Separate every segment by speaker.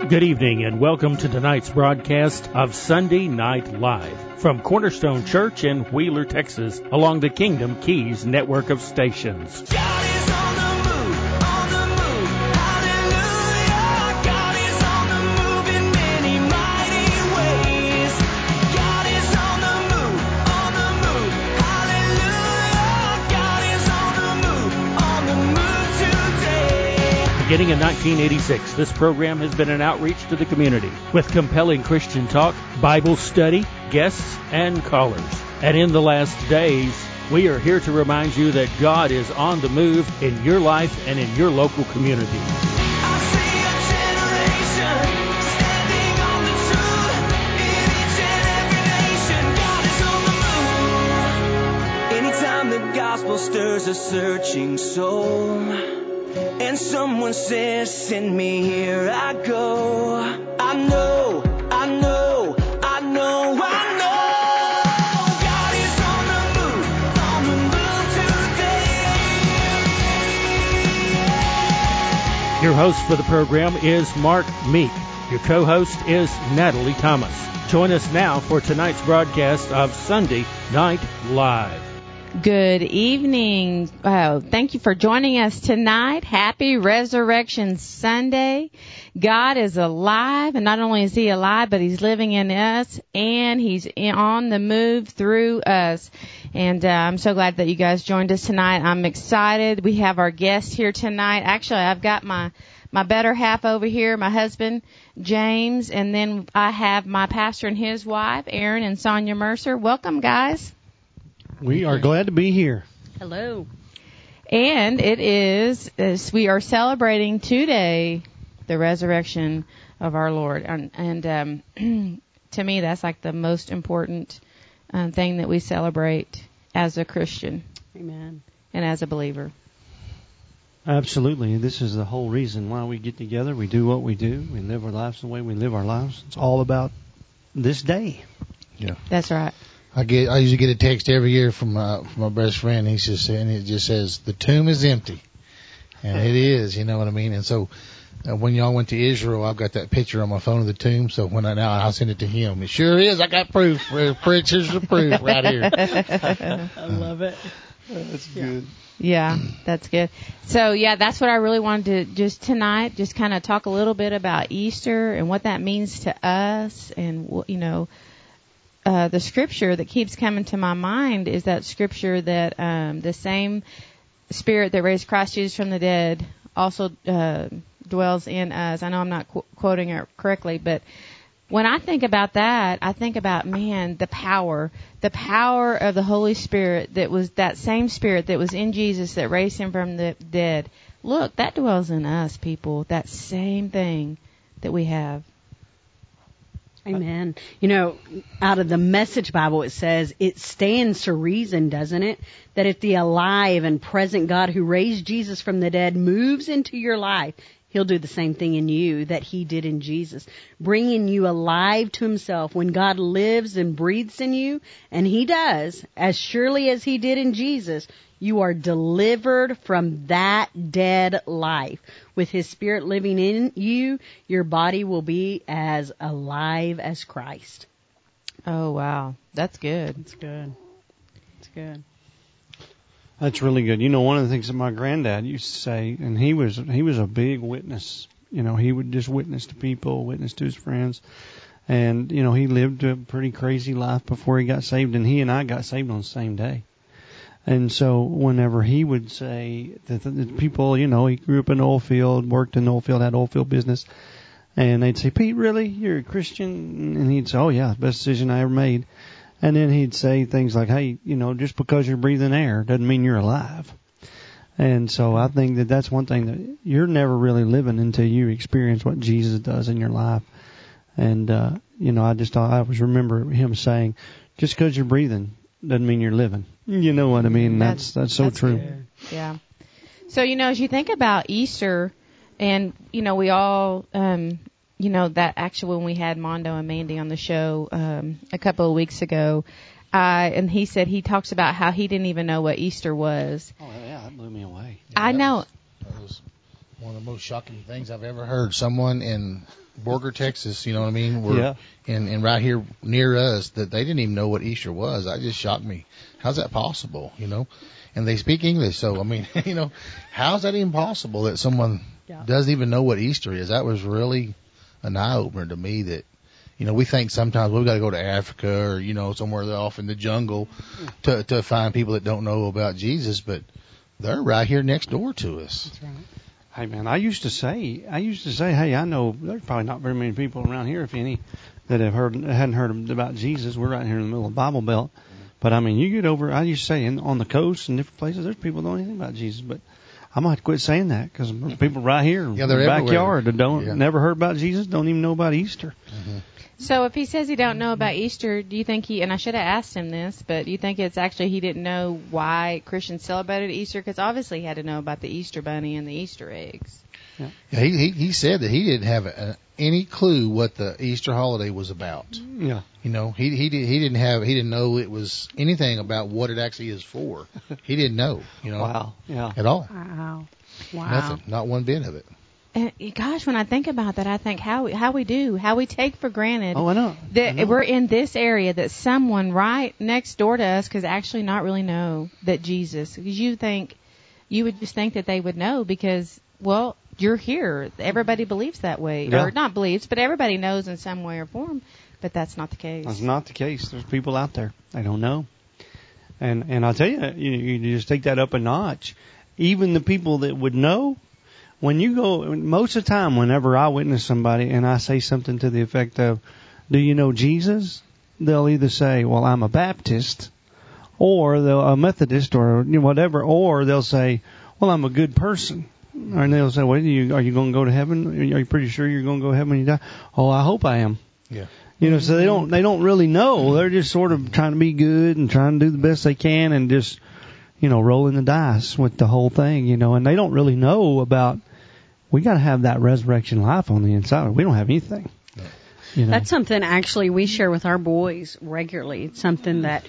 Speaker 1: Good evening and welcome to tonight's broadcast of Sunday Night Live from Cornerstone Church in Wheeler, Texas, along the Kingdom Keys network of stations.
Speaker 2: God is on the move, hallelujah. God is on the move in many mighty ways. God is on the move, hallelujah. God is on the move today.
Speaker 1: Beginning in 1986, this program has been an outreach to the community with compelling Christian talk, Bible study, guests, and callers. And in the last days, we are here to remind you that God is on the move in your life and in your local community.
Speaker 2: I see a generation standing on the truth in each and every nation. God is on the move. Anytime the gospel stirs a searching soul, and someone says, send me, here I go. I know. God is on the move today.
Speaker 1: Your host for the program is Mark Meek. Your co-host is Natalie Thomas. Join us now for tonight's broadcast of Sunday Night Live.
Speaker 3: Good evening. Thank you for joining us tonight. Happy Resurrection Sunday. God is alive, and not only is He alive, but He's living in us, and He's on the move through us. And I'm so glad that you guys joined us tonight. I'm excited. We have our guests here tonight. Actually, I've got my better half over here, my husband, James, and then I have my pastor and his wife, Aaron and Sonia Mercer. Welcome, guys.
Speaker 4: We are glad to be here.
Speaker 3: Hello. And it is, as we are celebrating today the resurrection of our Lord. And to me, that's like the most important thing that we celebrate as a Christian.
Speaker 5: Amen.
Speaker 3: And as a believer.
Speaker 4: Absolutely. This is the whole reason why we get together. We do what we do. We live our lives the way we live our lives. It's all about this day.
Speaker 6: Yeah.
Speaker 3: That's right.
Speaker 6: I usually get a text every year from my best friend. He's just saying, it just says the tomb is empty, and it is. You know what I mean? And so when y'all went to Israel, I've got that picture on my phone of the tomb. So I'll send it to him. It sure is. I got proof. Pictures of proof right here.
Speaker 5: I love it.
Speaker 4: That's good.
Speaker 3: Yeah, that's good. So, yeah, that's what I really wanted to just tonight, just kind of talk a little bit about Easter and what that means to us. And, you know, the scripture that keeps coming to my mind is that scripture that the same Spirit that raised Christ Jesus from the dead also dwells in us. I know I'm not quoting it correctly, but when I think about that, I think about, man, the power of the Holy Spirit that was that same Spirit that was in Jesus that raised Him from the dead. Look, that dwells in us, people, that same thing that we have.
Speaker 5: Amen. You know, out of the Message Bible, it says it stands to reason, doesn't it? That if the alive and present God who raised Jesus from the dead moves into your life, He'll do the same thing in you that He did in Jesus, bringing you alive to Himself. When God lives and breathes in you, and He does, as surely as He did in Jesus, you are delivered from that dead life. With His Spirit living in you, your body will be as alive as Christ.
Speaker 3: Oh, wow. That's good.
Speaker 5: That's good. That's good.
Speaker 4: That's really good. You know, one of the things that my granddad used to say, and he was a big witness. You know, he would just witness to people, witness to his friends. And, you know, he lived a pretty crazy life before he got saved, and he and I got saved on the same day. And so whenever he would say that the people, you know, he grew up in the oil field, worked in the oil field, had oil field business, and they'd say, Pete, really? You're a Christian? And he'd say, oh, yeah, best decision I ever made. And then he'd say things like, hey, you know, just because you're breathing air doesn't mean you're alive. And so I think that that's one thing that you're never really living until you experience what Jesus does in your life. And, you know, I always remember him saying, just because you're breathing doesn't mean you're living. You know what I mean? That's so true.
Speaker 3: Good. Yeah. So, you know, as you think about Easter, and, you know, we all, you know, that actually when we had Mondo and Mandy on the show a couple of weeks ago, and he said he talks about how he didn't even know what Easter was.
Speaker 4: Oh, yeah, that blew me away.
Speaker 3: Yeah, I know.
Speaker 6: One of the most shocking things I've ever heard. Someone in Borger, Texas, you know what I mean? Were and right here near us, that they didn't even know what Easter was. That just shocked me. How's that possible, you know? And they speak English, so, I mean, you know, how's that even possible that someone doesn't even know what Easter is? That was really an eye-opener to me that, you know, we think sometimes we've got to go to Africa or, you know, somewhere off in the jungle to find people that don't know about Jesus, but they're right here next door to us.
Speaker 5: That's right.
Speaker 4: Hey man, I used to say, hey, I know there's probably not very many people around here, if any, that hadn't heard about Jesus. We're right here in the middle of the Bible Belt. But I mean, you get over, I used to say, on the coast and different places, there's people that don't know anything about Jesus. But I might quit saying that because people right here in the backyard that never heard about Jesus, don't even know about Easter.
Speaker 6: Mm-hmm.
Speaker 3: So if he says he don't know about Easter, do you think and I should have asked him this, but do you think it's actually he didn't know why Christians celebrated Easter? Because obviously he had to know about the Easter bunny and the Easter eggs.
Speaker 6: Yeah, he said that he didn't have any clue what the Easter holiday was about.
Speaker 4: Yeah.
Speaker 6: You know, he didn't know it was anything about what it actually is for. He didn't know, you know.
Speaker 4: Wow. Yeah.
Speaker 6: At all.
Speaker 5: Wow.
Speaker 6: Nothing. Not one bit of it.
Speaker 3: And gosh, when I think about that, I think how we take for granted
Speaker 4: Oh, I know.
Speaker 3: that we're in this area, that someone right next door to us could actually not really know that Jesus, because you would just think that they would know because, well, you're here. Everybody believes that way.
Speaker 4: Yeah.
Speaker 3: Or not believes, but everybody knows in some way or form. But that's not the case.
Speaker 4: That's not the case. There's people out there. They don't know. And I'll tell you, you just take that up a notch. Even the people that would know, when you go, most of the time, whenever I witness somebody and I say something to the effect of, do you know Jesus? They'll either say, well, I'm a Baptist, or they'll a Methodist, or whatever, or they'll say, well, I'm a good person. And they'll say, well, are you going to go to heaven? Are you pretty sure you're going to go to heaven when you die? Oh, I hope I am.
Speaker 6: Yeah.
Speaker 4: You know, so they don't really know. They're just sort of trying to be good and trying to do the best they can and just, rolling the dice with the whole thing, and they don't really know about, we got to have that resurrection life on the inside. We don't have anything.
Speaker 5: That's something actually we share with our boys regularly. It's something that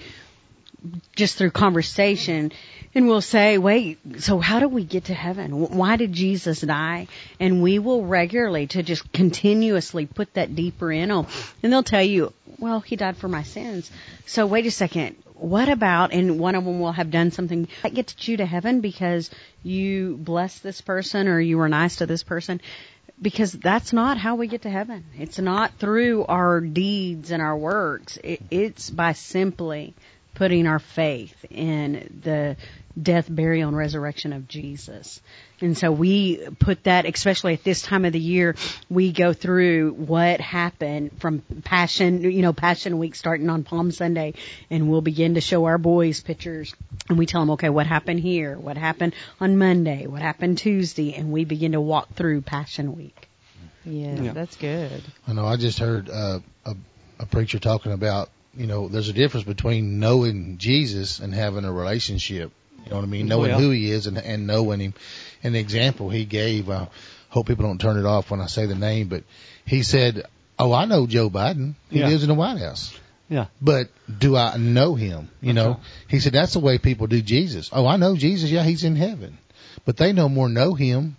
Speaker 5: just through conversation, and we'll say, wait, so how do we get to heaven? Why did Jesus die? And we will regularly to just continuously put that deeper in them. And they'll tell you, well, he died for my sins. So wait a second. What about, and one of them will have done something that gets you to heaven because you blessed this person or you were nice to this person? Because that's not how we get to heaven. It's not through our deeds and our works. It's by simply putting our faith in the death, burial, and resurrection of Jesus. And so we put that, especially at this time of the year, we go through what happened from Passion Week starting on Palm Sunday, and we'll begin to show our boys pictures, and we tell them, okay, what happened here? What happened on Monday? What happened Tuesday? And we begin to walk through Passion Week.
Speaker 3: Yeah, that's good.
Speaker 6: I know. I just heard a preacher talking about, there's a difference between knowing Jesus and having a relationship. You know what I mean? Knowing who he is and knowing him. And the example he gave, I hope people don't turn it off when I say the name, but he said, oh, I know Joe Biden. He lives in the White House.
Speaker 4: Yeah.
Speaker 6: But do I know him? He said, that's the way people do Jesus. Oh, I know Jesus. Yeah, he's in heaven. But they no more know him,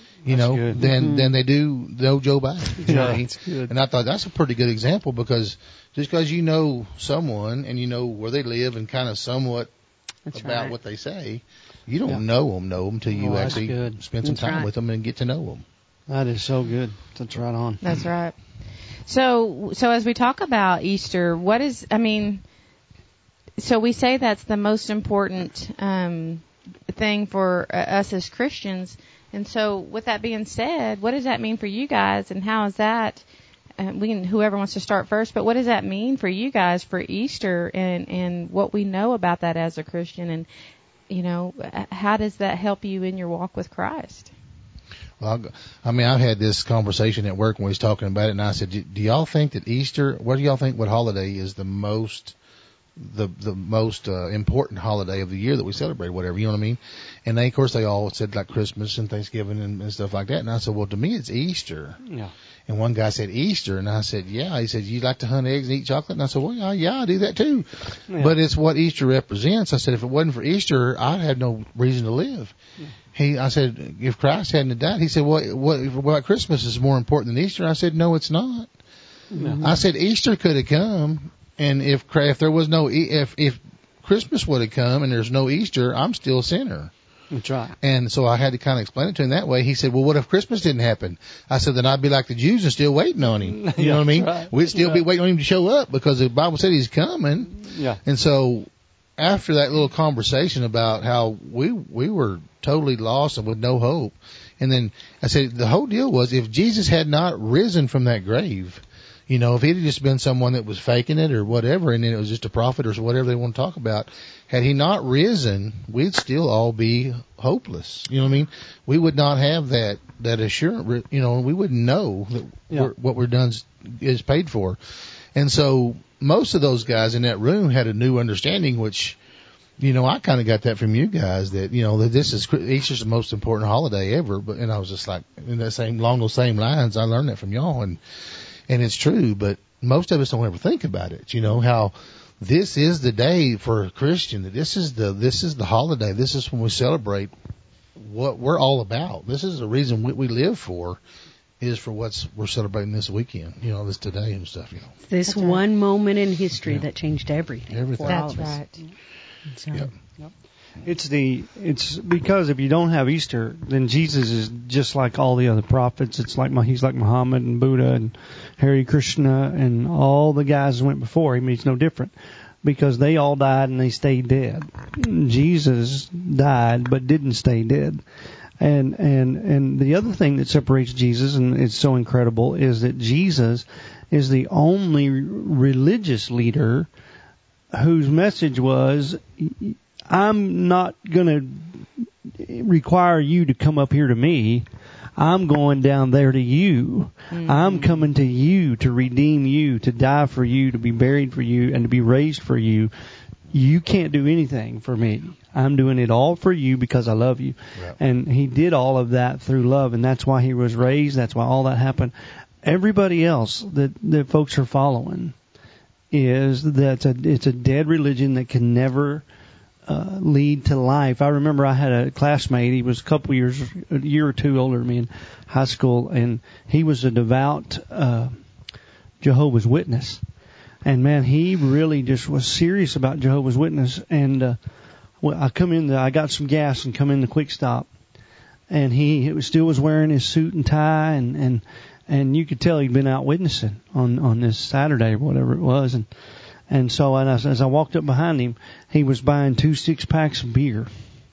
Speaker 6: than they do know Joe Biden.
Speaker 4: That's good.
Speaker 6: And I thought that's a pretty good example because just because you know someone and you know where they live and kind of somewhat about what they say, you don't know them till you actually spend some time with them and get to know them.
Speaker 4: That is so good. That's right on.
Speaker 3: That's right. So as we talk about Easter, so we say that's the most important thing for us as Christians. And so with that being said, what does that mean for you guys, and how is that, whoever wants to start first, but what does that mean for you guys for Easter and what we know about that as a Christian, and, how does that help you in your walk with Christ?
Speaker 6: Well, I've had this conversation at work when we was talking about it, and I said, do y'all think that Easter, what do y'all think, what holiday is the most important holiday of the year that we celebrate, whatever, you know what I mean? And they, of course, they all said like Christmas and Thanksgiving and stuff like that. And I said, well, to me, it's Easter.
Speaker 4: Yeah.
Speaker 6: And one guy said, Easter. And I said, yeah. He said, you like to hunt eggs and eat chocolate? And I said, well, yeah, I do that too. Yeah. But it's what Easter represents. I said, if it wasn't for Easter, I'd have no reason to live. I said, if Christ hadn't died, he said, what Christmas is more important than Easter? I said, no, it's not. Mm-hmm. I said, Easter could have come, and if there was no, if Christmas would have come and there's no Easter, I'm still a sinner.
Speaker 4: That's right.
Speaker 6: And so I had to kind of explain it to him that way. He said, well, what if Christmas didn't happen? I said, then I'd be like the Jews and still waiting on him. You know what I mean? Right. We'd still be waiting on him to show up because the Bible said he's coming.
Speaker 4: Yeah.
Speaker 6: And so after that little conversation about how we were totally lost and with no hope, and then I said the whole deal was if Jesus had not risen from that grave, you know, if he'd just been someone that was faking it or whatever, and then it was just a prophet or whatever they want to talk about, had he not risen, we'd still all be hopeless. You know what I mean? We would not have that assurance. You know, we wouldn't know that what we're done is paid for. And so most of those guys in that room had a new understanding, which, you know, I kind of got that from you guys that, you know, that Easter's the most important holiday ever. And I was just like, along those same lines, I learned that from y'all. And it's true, but most of us don't ever think about it. You know, how this is the day for a Christian. This is the holiday. This is when we celebrate what we're all about. This is the reason we live for, is for we're celebrating this weekend. You know, this today and stuff. You know,
Speaker 5: this one moment in history that changed everything.
Speaker 6: Everything.
Speaker 3: That's right.
Speaker 5: So.
Speaker 6: Yep.
Speaker 4: It's because if you don't have Easter, then Jesus is just like all the other prophets. He's like Muhammad and Buddha and Hare Krishna and all the guys that went before him. He's no different because they all died and they stayed dead. Jesus died but didn't stay dead. And the other thing that separates Jesus, and it's so incredible, is that Jesus is the only religious leader whose message was, I'm not going to require you to come up here to me. I'm going down there to you. Mm-hmm. I'm coming to you to redeem you, to die for you, to be buried for you, and to be raised for you. You can't do anything for me. I'm doing it all for you because I love you. Right. And he did all of that through love, and that's why he was raised. That's why all that happened. Everybody else that folks are following is that it's a dead religion that can never lead to life. I remember I had a classmate. He was a year or two older than me in high school, and he was a devout Jehovah's Witness. And man, he really just was serious about Jehovah's Witness. And I got some gas and come in the Quick Stop, and he still was wearing his suit and tie, and you could tell he'd been out witnessing on this Saturday or whatever it was. And so as I walked up behind him, he was buying 2 6-packs of beer.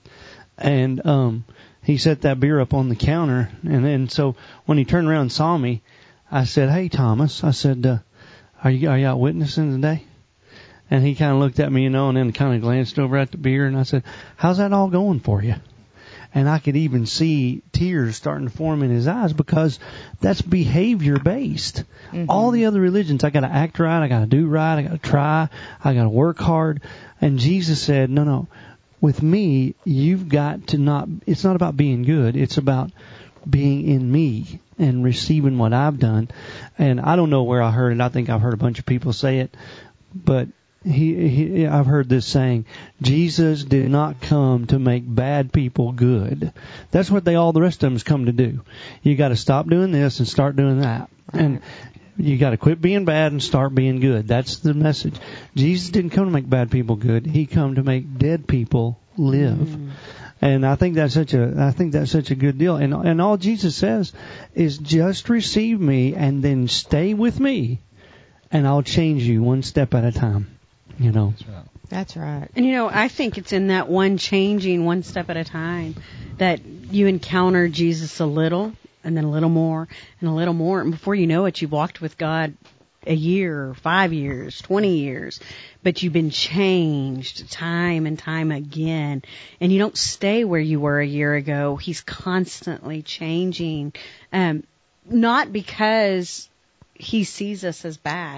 Speaker 4: And he set that beer up on the counter. And then so when he turned around and saw me, I said, "Hey, Thomas," I said, are you out witnessing today? And he kind of looked at me, and then kind of glanced over at the beer. And I said, "How's that all going for you?" And I could even see tears starting to form in his eyes because that's behavior based. Mm-hmm. All the other religions, I got to act right, I got to do right, I got to try, I got to work hard. And Jesus said, no, with me, you've got to it's not about being good, it's about being in me and receiving what I've done. And I don't know where I heard it. I think I've heard a bunch of people say it, but I've heard this saying, Jesus did not come to make bad people good. That's what all the rest of them's come to do. You got to stop doing this and start doing that. And you got to quit being bad and start being good. That's the message. Jesus didn't come to make bad people good. He come to make dead people live. Mm. And I think that's such a good deal. And all Jesus says is just receive me and then stay with me, and I'll change you one step at a time. You know.
Speaker 3: That's right.
Speaker 5: And I think it's in that one changing one step at a time that you encounter Jesus a little, and then a little more, and a little more, and before you know it, you've walked with God a year, 5 years, 20 years, but you've been changed time and time again, and you don't stay where you were a year ago. He's constantly changing, not because he sees us as bad,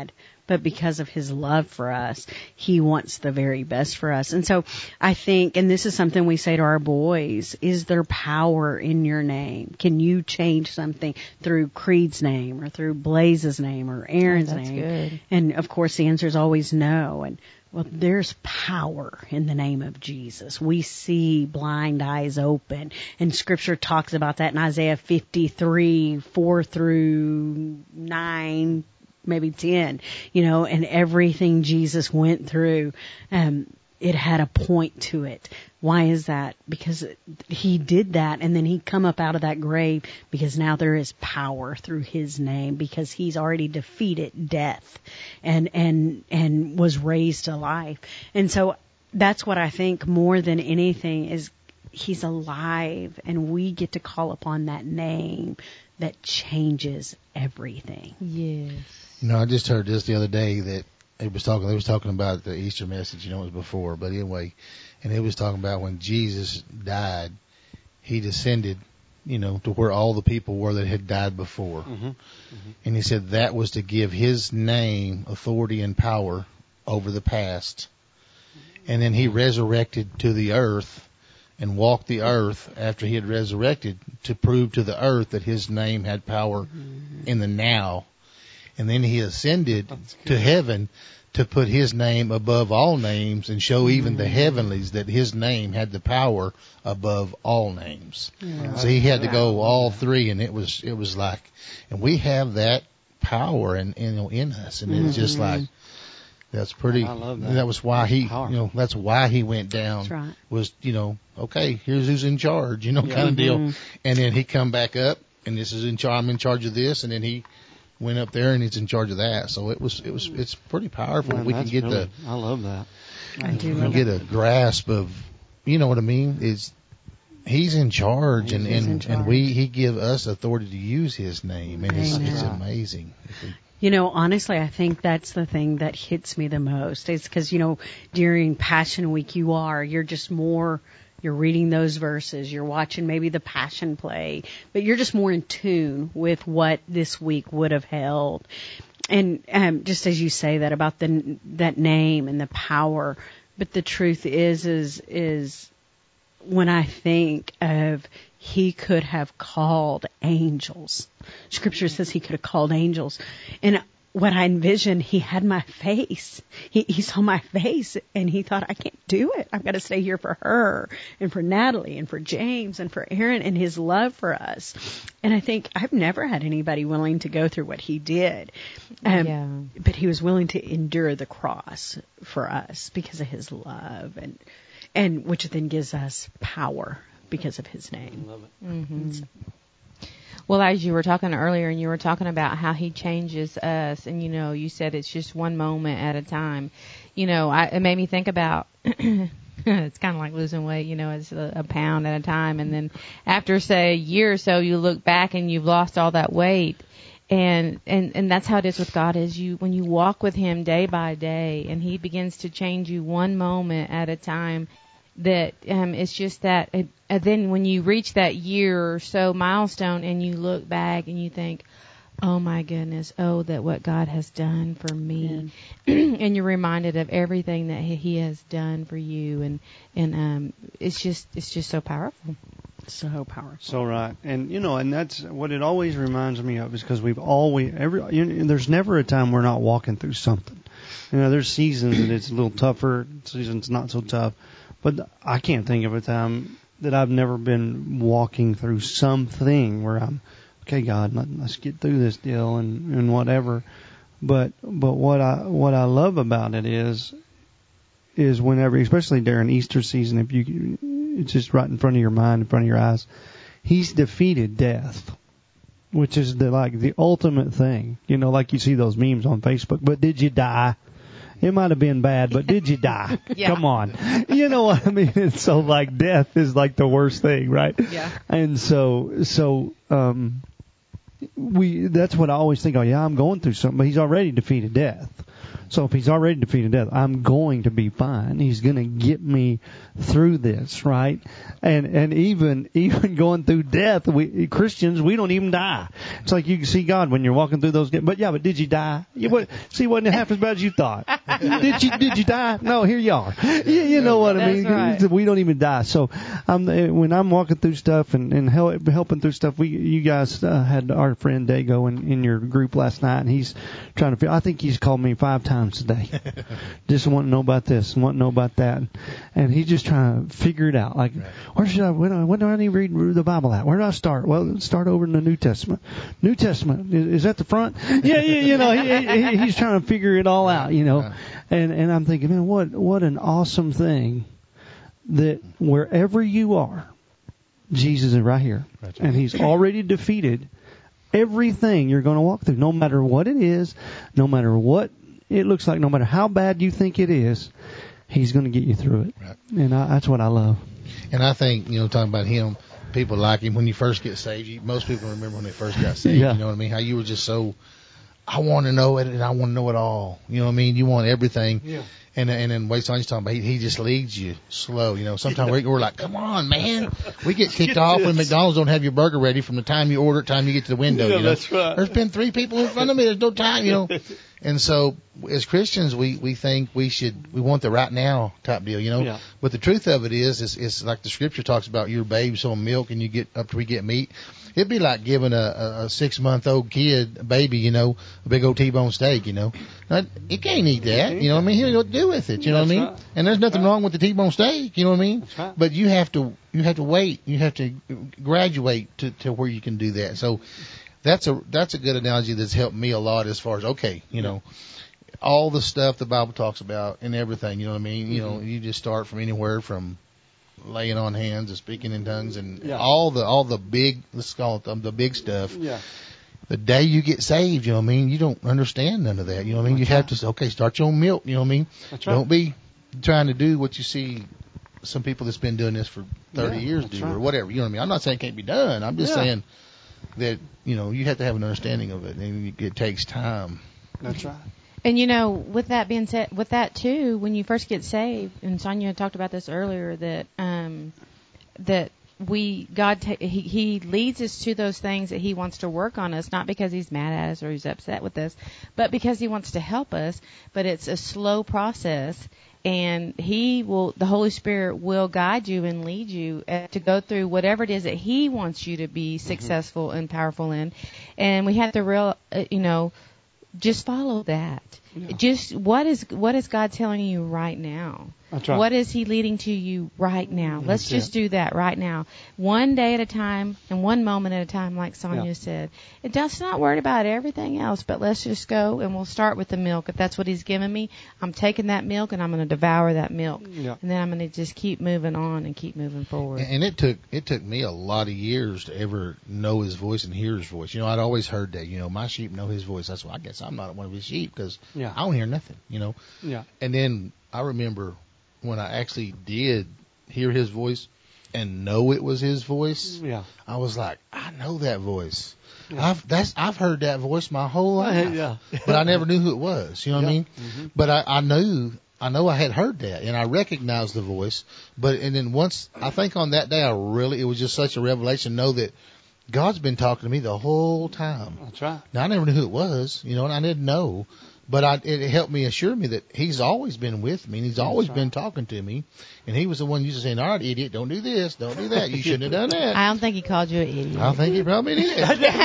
Speaker 5: but because of his love for us, he wants the very best for us. And so I think, and this is something we say to our boys, is there power in your name? Can you change something through Creed's name or through Blaze's name or Aaron's name?
Speaker 3: Good.
Speaker 5: And of course the answer is always no. And well, there's power in the name of Jesus. We see blind eyes open, and Scripture talks about that in Isaiah 53, 4 through 9, maybe 10, and everything Jesus went through, it had a point to it. Why is that? Because he did that, and then he come up out of that grave, because now there is power through his name, because he's already defeated death and was raised to life. And so that's what I think more than anything is he's alive, and we get to call upon that name that changes everything.
Speaker 3: Yes.
Speaker 6: I just heard this the other day that they was talking about the Easter message, it was before, but anyway, and it was talking about when Jesus died, he descended, to where all the people were that had died before. Mm-hmm. Mm-hmm. And he said that was to give his name authority and power over the past. And then he resurrected to the earth and walked the earth after he had resurrected to prove to the earth that his name had power in the now. And then he ascended to heaven to put his name above all names and show even the heavenlies that his name had the power above all names. Yeah. So he had to go all three, and it was like, and we have that power in us, and it's just like, that's pretty.
Speaker 4: I love that.
Speaker 6: That was why that's why he went down.
Speaker 5: That's right.
Speaker 6: Was okay, here's who's in charge, kind of deal. And then he come back up, and this is I'm in charge of this, and then he went up there and he's in charge of that. So it's pretty powerful.
Speaker 4: Man,
Speaker 6: we can get
Speaker 4: I love that.
Speaker 5: I do.
Speaker 6: We can get a grasp of, what I mean, is he's in charge, and he give us authority to use his name, and it's amazing.
Speaker 5: Honestly, I think that's the thing that hits me the most. It's because, during Passion Week, you're just more, you're reading those verses, you're watching maybe the Passion play, but you're just more in tune with what this week would have held. And just as you say that about that name and the power, but the truth is when I think of he could have called angels. Scripture says he could have called angels. And what I envisioned, he had my face. He saw my face, and he thought, I can't do it. I've got to stay here for her and for Natalie and for James and for Aaron and his love for us. And I think I've never had anybody willing to go through what he did. But he was willing to endure the cross for us because of his love, and which then gives us power because of his name.
Speaker 4: I love it.
Speaker 3: Mm-hmm. Well, as you were talking earlier, and you were talking about how he changes us, and you said it's just one moment at a time. It made me think about it's kind of like losing weight. It's a pound at a time, and then after say a year or so, you look back and you've lost all that weight. And that's how it is with God. Is when you walk with Him day by day, and He begins to change you one moment at a time. That it's just that then when you reach that year or so milestone and you look back and you think, oh my goodness, that what God has done for me, and you're reminded of everything that He has done for you, and it's just so powerful.
Speaker 5: So powerful.
Speaker 4: So right, and and that's what it always reminds me of, is because there's never a time we're not walking through something. There's seasons that it's a little tougher, seasons not so tough. But I can't think of a time that I've never been walking through something where I'm, okay, God, let's get through this deal and whatever. But what I love about it is whenever, especially during Easter season, it's just right in front of your mind, in front of your eyes, He's defeated death, which is the ultimate thing. Like you see those memes on Facebook. But did you die? It might have been bad, but did you die?
Speaker 3: Yeah.
Speaker 4: Come on. You know what I mean? And so death is the worst thing, right?
Speaker 3: Yeah.
Speaker 4: And so that's what I always think. Oh yeah, I'm going through something, but He's already defeated death. So if he's already defeated death, I'm going to be fine. He's going to get me through this, right? And even going through death, we Christians, we don't even die. It's like you can see God when you're walking through those. But did you die? See, wasn't half as bad as you thought. Did you die? No, here you are. You know what I mean?
Speaker 3: That's right.
Speaker 4: We don't even die. So when I'm walking through stuff and helping through stuff, you guys had our friend Dago in your group last night, and he's trying to. I think he's called me 5 times today, just wanting to know about this and wanting to know about that, and he's just trying to figure it out. Like, where should I? When do I need to read the Bible at? Where do I start? Well, start over in the New Testament. New Testament is that the front? Yeah. You know, he's trying to figure it all out. You know, and I'm thinking, man, what an awesome thing that wherever you are, Jesus is right here, and He's already defeated everything you're going to walk through, no matter what it is, no matter what it looks like, no matter how bad you think it is, He's going to get you through it. Right. And that's what I love.
Speaker 6: And I think, talking about Him, people like Him. When you first get saved, most people remember when they first got saved.
Speaker 4: Yeah.
Speaker 6: You know what I mean? How you were just so, I want to know it and I want to know it all. You know what I mean? You want everything. Yeah. And then Wade Sonya's talking about, he just leads you slow. Sometimes we're like, come on, man. We get kicked off when McDonald's don't have your burger ready from the time you order it, time you get to the window.
Speaker 4: Yeah, that's right.
Speaker 6: There's been 3 people in front of me. There's no time, And so as Christians, we think we want the right now type deal, Yeah. But the truth of it is it's like the scripture talks about, your baby's on milk and you get up till we get meat. It'd be like giving a 6-month-old kid, a baby, a big old T-bone steak, Now, you can't eat that, He don't know what to do with it, you know what I mean? Right. And there's nothing wrong with the T-bone steak, you know what I mean? That's right. But you have to wait. You have to graduate to where you can do that. So that's a good analogy that's helped me a lot as far as, all the stuff the Bible talks about and everything, you know what I mean? Mm-hmm. You just start from anywhere from laying on hands and speaking in tongues and all the big, let's call it the big stuff. Yeah. The day you get saved, you know what I mean? You don't understand none of that. You know what I mean? You have to say, start your own milk. You know what I mean? That's right. Don't be trying to do what you see some people that's been doing this for 30 years do or whatever. You know what I mean? I'm not saying it can't be done. I'm just saying that, you have to have an understanding of it, and it takes time.
Speaker 4: That's right.
Speaker 3: And with that being said, with that too, when you first get saved, and Sonia talked about this earlier, that He leads us to those things that He wants to work on us, not because He's mad at us or He's upset with us, but because He wants to help us. But it's a slow process, and the Holy Spirit will guide you and lead you to go through whatever it is that He wants you to be successful and powerful in. And we have to just follow that. Yeah. Just what is God telling you right now? That's right. What is He leading to you right now? Let's just do that right now. One day at a time and one moment at a time, like Sonia said. And just not worried about everything else, but let's just go and we'll start with the milk. If that's what He's given me, I'm taking that milk and I'm going to devour that milk. Yeah. And then I'm going to just keep moving on and keep moving forward.
Speaker 6: And it took me a lot of years to ever know His voice and hear His voice. I'd always heard that, my sheep know His voice. That's why I guess I'm not one of His sheep because I don't hear nothing, Yeah. And then I remember when I actually did hear His voice and know it was His voice, I was like, I know that voice. Yeah. I've heard that voice my whole life, but I never knew who it was. You know what I mean? Mm-hmm. But I know I had heard that, and I recognized the voice. And then once I think on that day, it was just such a revelation. Know that God's been talking to me the whole time.
Speaker 4: That's right.
Speaker 6: Now I never knew who it was, and I didn't know. But it helped me assure me that He's always been with me, and He's always been talking to me. And He was the one used to saying, all right, idiot, don't do this, don't do that. You shouldn't have done that.
Speaker 3: I don't think He called you an idiot.
Speaker 6: I think He probably did.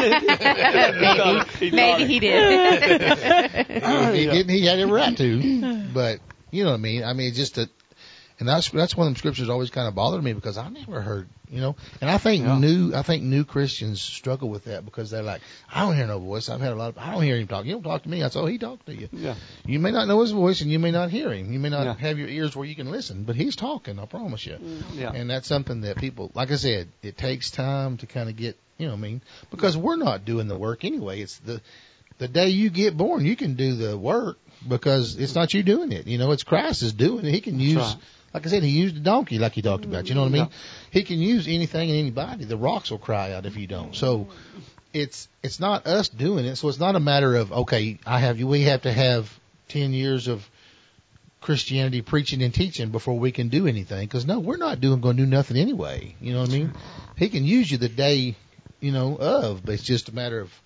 Speaker 3: Maybe He did.
Speaker 6: If He didn't, He had every right to. But, you know what I mean? I mean, and that's one of them scriptures always kind of bothered me because I never heard, and I think new Christians struggle with that because they're like, I don't hear no voice. I don't hear Him talk. You don't talk to me. I said, He talked to you. Yeah. You may not know His voice and you may not hear Him. You may not have your ears where you can listen, but He's talking. I promise you. Yeah. And that's something that people, like I said, it takes time to kind of get, because we're not doing the work anyway. It's the day you get born, you can do the work because it's not you doing it. It's Christ is doing it. He can use. Like I said, He used a donkey like He talked about. You know what I mean? Yeah. He can use anything and anybody. The rocks will cry out if you don't. So it's not us doing it. So it's not a matter of, we have to have 10 years of Christianity preaching and teaching before we can do anything. Because no, we're not going to do nothing anyway. You know what I mean? He can use you the day, but it's just a matter of,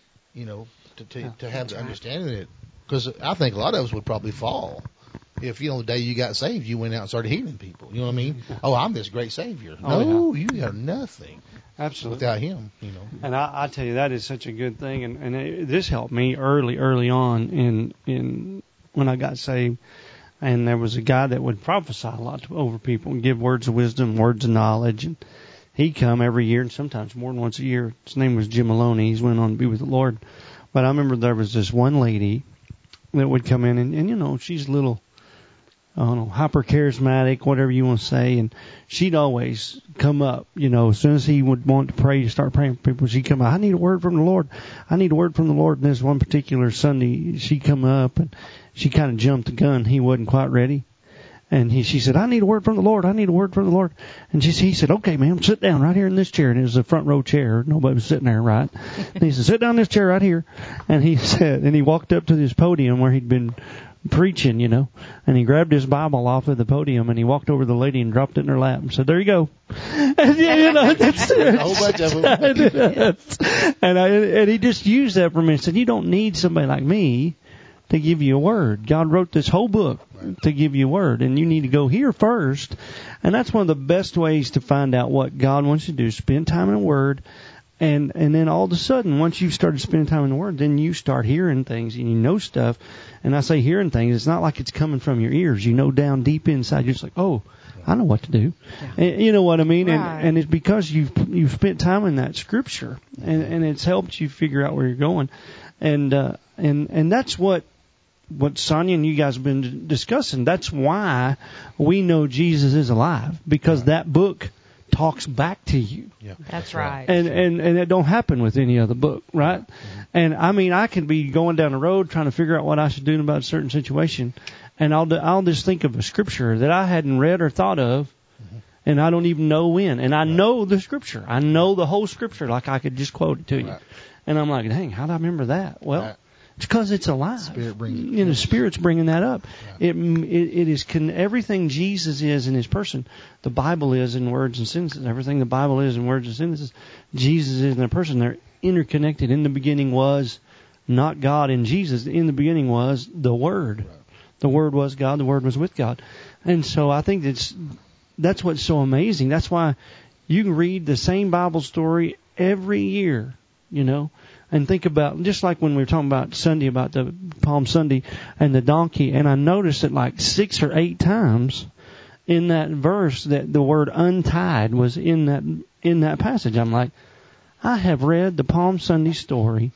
Speaker 6: to have the understanding of it. Because I think a lot of us would probably fall if, the day you got saved, you went out and started healing people. You know what I mean? Oh, I'm this great Savior. No, you are nothing.
Speaker 4: Absolutely.
Speaker 6: Without Him,
Speaker 4: And I tell you, that is such a good thing. And this helped me early on in when I got saved. And there was a guy that would prophesy a lot over people and give words of wisdom, words of knowledge. And he'd come every year, and sometimes more than once a year. His name was Jim Maloney. He's went on to be with the Lord. But I remember there was this one lady that would come in, and she's a little, I don't know, hyper charismatic, whatever you want to say, and she'd always come up, as soon as he would want to pray, to start praying for people, she'd come up, I need a word from the Lord. I need a word from the Lord. And this one particular Sunday, she'd come up, and she kind of jumped the gun. He wasn't quite ready. And she said, I need a word from the Lord. I need a word from the Lord. And he said, okay, ma'am, sit down right here in this chair. And it was a front row chair. Nobody was sitting there, right? And he said, sit down in this chair right here. And he walked up to this podium where he'd been preaching, and he grabbed his Bible off of the podium, and he walked over to the lady and dropped it in her lap and said, there you go. And, that's
Speaker 6: a whole bunch of them.
Speaker 4: And he just used that for me and said, you don't need somebody like me to give you a word. God wrote this whole book to give you a word, and you need to go here first. And that's one of the best ways to find out what God wants you to do. Spend time in the Word, and then all of a sudden, once you've started spending time in the Word, then you start hearing things and you know stuff. And I say hearing things, it's not like it's coming from your ears. Down deep inside, you're just like, oh, I know what to do. Yeah. And, you know what I mean? Right. And it's because you've spent time in that Scripture, and it's helped you figure out where you're going. And that's what Sonia and you guys have been discussing. That's why we know Jesus is alive, because that book talks back to you.
Speaker 3: Yeah. That's right.
Speaker 4: And it don't happen with any other book, right? Mm-hmm. And I mean, I can be going down the road trying to figure out what I should do about a certain situation, and I'll just think of a scripture that I hadn't read or thought of, and I don't even know when. And I know the scripture. I know the whole scripture, like I could just quote it to you. And I'm like, dang, how do I remember that? Well, it's because it's alive. The Spirit's bringing that up. It is everything Jesus is in His person. The Bible is in words and sentences. Everything the Bible is in words and sentences, Jesus is in a person. They're interconnected. In the beginning was not God and Jesus. In the beginning was the Word. The Word was God. The Word was with God. And so I think that's what's so amazing. That's why you can read the same Bible story every year, and think about, just like when we were talking about Sunday, about the Palm Sunday and the donkey, and I noticed that like 6 or 8 times in that verse that the word untied was in that passage. I'm like, I have read the Palm Sunday story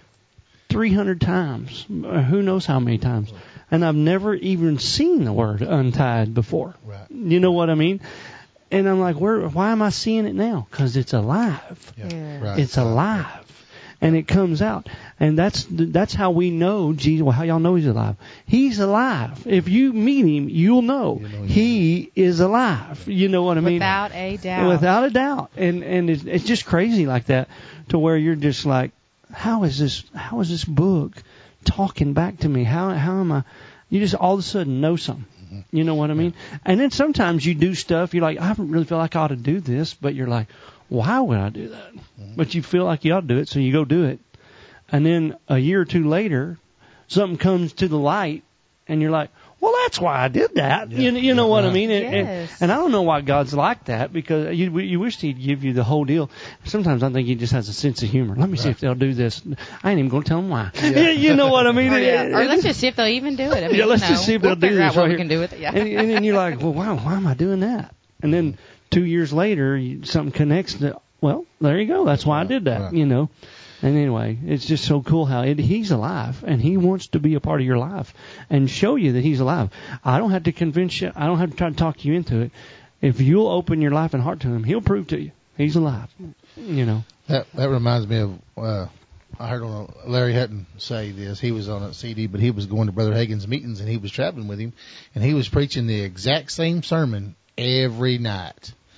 Speaker 4: 300 times, who knows how many times, and I've never even seen the word untied before.
Speaker 6: Right.
Speaker 4: You know what I mean? And I'm like, why am I seeing it now? Because it's alive.
Speaker 6: Yeah. Right.
Speaker 4: It's alive. And it comes out. And that's how we know Jesus. Well, how y'all know He's alive? He's alive. If you meet Him, you'll know He is alive. You know what I mean?
Speaker 3: Without a doubt.
Speaker 4: Without a doubt. And it's just crazy like that, to where you're just like, how is this book talking back to me? How am I? You just all of a sudden know something. You know what I mean? And then sometimes you do stuff, you're like, I don't really feel like I ought to do this, but you're like, why would I do that? But you feel like you ought to do it, so you go do it. And then a year or two later, something comes to the light, and you're like, well, that's why I did that. Yeah. You know what I mean?
Speaker 3: Yes.
Speaker 4: And I don't know why God's like that, because you wish He'd give you the whole deal. Sometimes I think He just has a sense of humor. Let me see if they'll do this. I ain't even going to tell them why. Yeah. You know what I mean?
Speaker 3: Or let's just see if they'll even do it. I mean,
Speaker 4: let's just see if they'll do this.
Speaker 3: Out what we can do with it. Yeah.
Speaker 4: And then you're like, well, wow, why am I doing that? And then 2 years later, something connects to, well, there you go. That's why I did that, And anyway, it's just so cool how He's alive, and He wants to be a part of your life and show you that He's alive. I don't have to convince you. I don't have to try to talk you into it. If you'll open your life and heart to Him, He'll prove to you He's alive.
Speaker 6: That reminds me of, I heard Larry Hutton say this. He was on a CD, but he was going to Brother Hagin's meetings, and he was traveling with him, and he was preaching the exact same sermon every night.
Speaker 4: Yeah.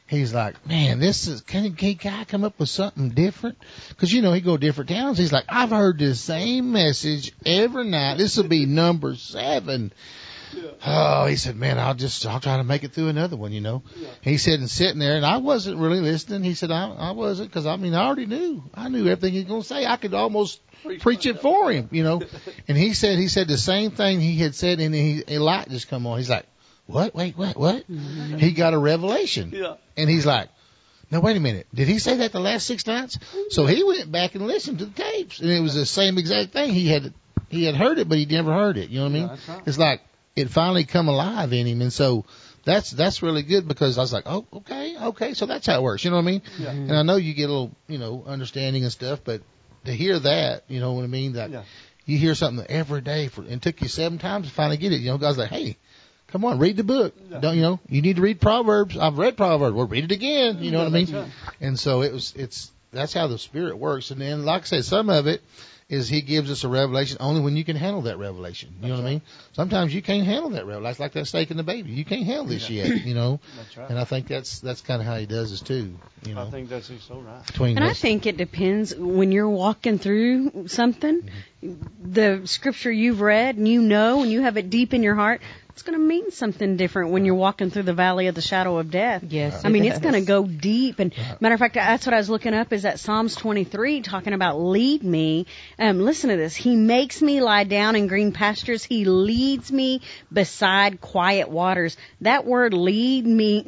Speaker 6: he's like, man, can guy come up with something different? Because, you know, he go to different towns. He's like, I've heard the same message every night. This will be number 7. Yeah. Oh, he said, man, I'll try to make it through another one, you know. Yeah. He said, and sitting there, and I wasn't really listening. He said, I wasn't, because, I mean, I already knew. I knew everything he was going to say. I could almost preach it for him, you know. And he said the same thing he had said, and a light just come on. He's like, what? Wait, what? Mm-hmm. He got a revelation. Yeah. And he's like, now, wait a minute. Did he say that the last 6 nights? So he went back and listened to the tapes, and it was the same exact thing. He had heard it, but he never heard it. You know what I mean? That's right. It's like it finally come alive in him, and so that's really good, because I was like, oh, okay, so that's how it works. You know what I mean? Yeah. And I know you get a little, you know, understanding and stuff, but to hear that, you know what I mean? That you hear something every day and it took you 7 times to finally get it. You know, guys like, hey, come on, read the book. Yeah. Don't you know? You need to read Proverbs. I've read Proverbs. Well, read it again. You know what I mean? Right. And so that's how the Spirit works. And then, like I said, some of it is He gives us a revelation only when you can handle that revelation. You know what I mean? Sometimes you can't handle that revelation, like that steak and the baby. You can't handle this yet, you know? That's right. And I think that's kind of how He does us too. You know?
Speaker 4: I think that's so right.
Speaker 5: I think it depends when you're walking through something, the scripture you've read and you know, and you have it deep in your heart, it's going to mean something different when you're walking through the valley of the shadow of death.
Speaker 3: Yes,
Speaker 5: I mean, it's going to go deep. And matter of fact, that's what I was looking up, is that Psalms 23 talking about lead me. Listen to this. He makes me lie down in green pastures. He leads me beside quiet waters. That word lead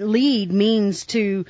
Speaker 5: means to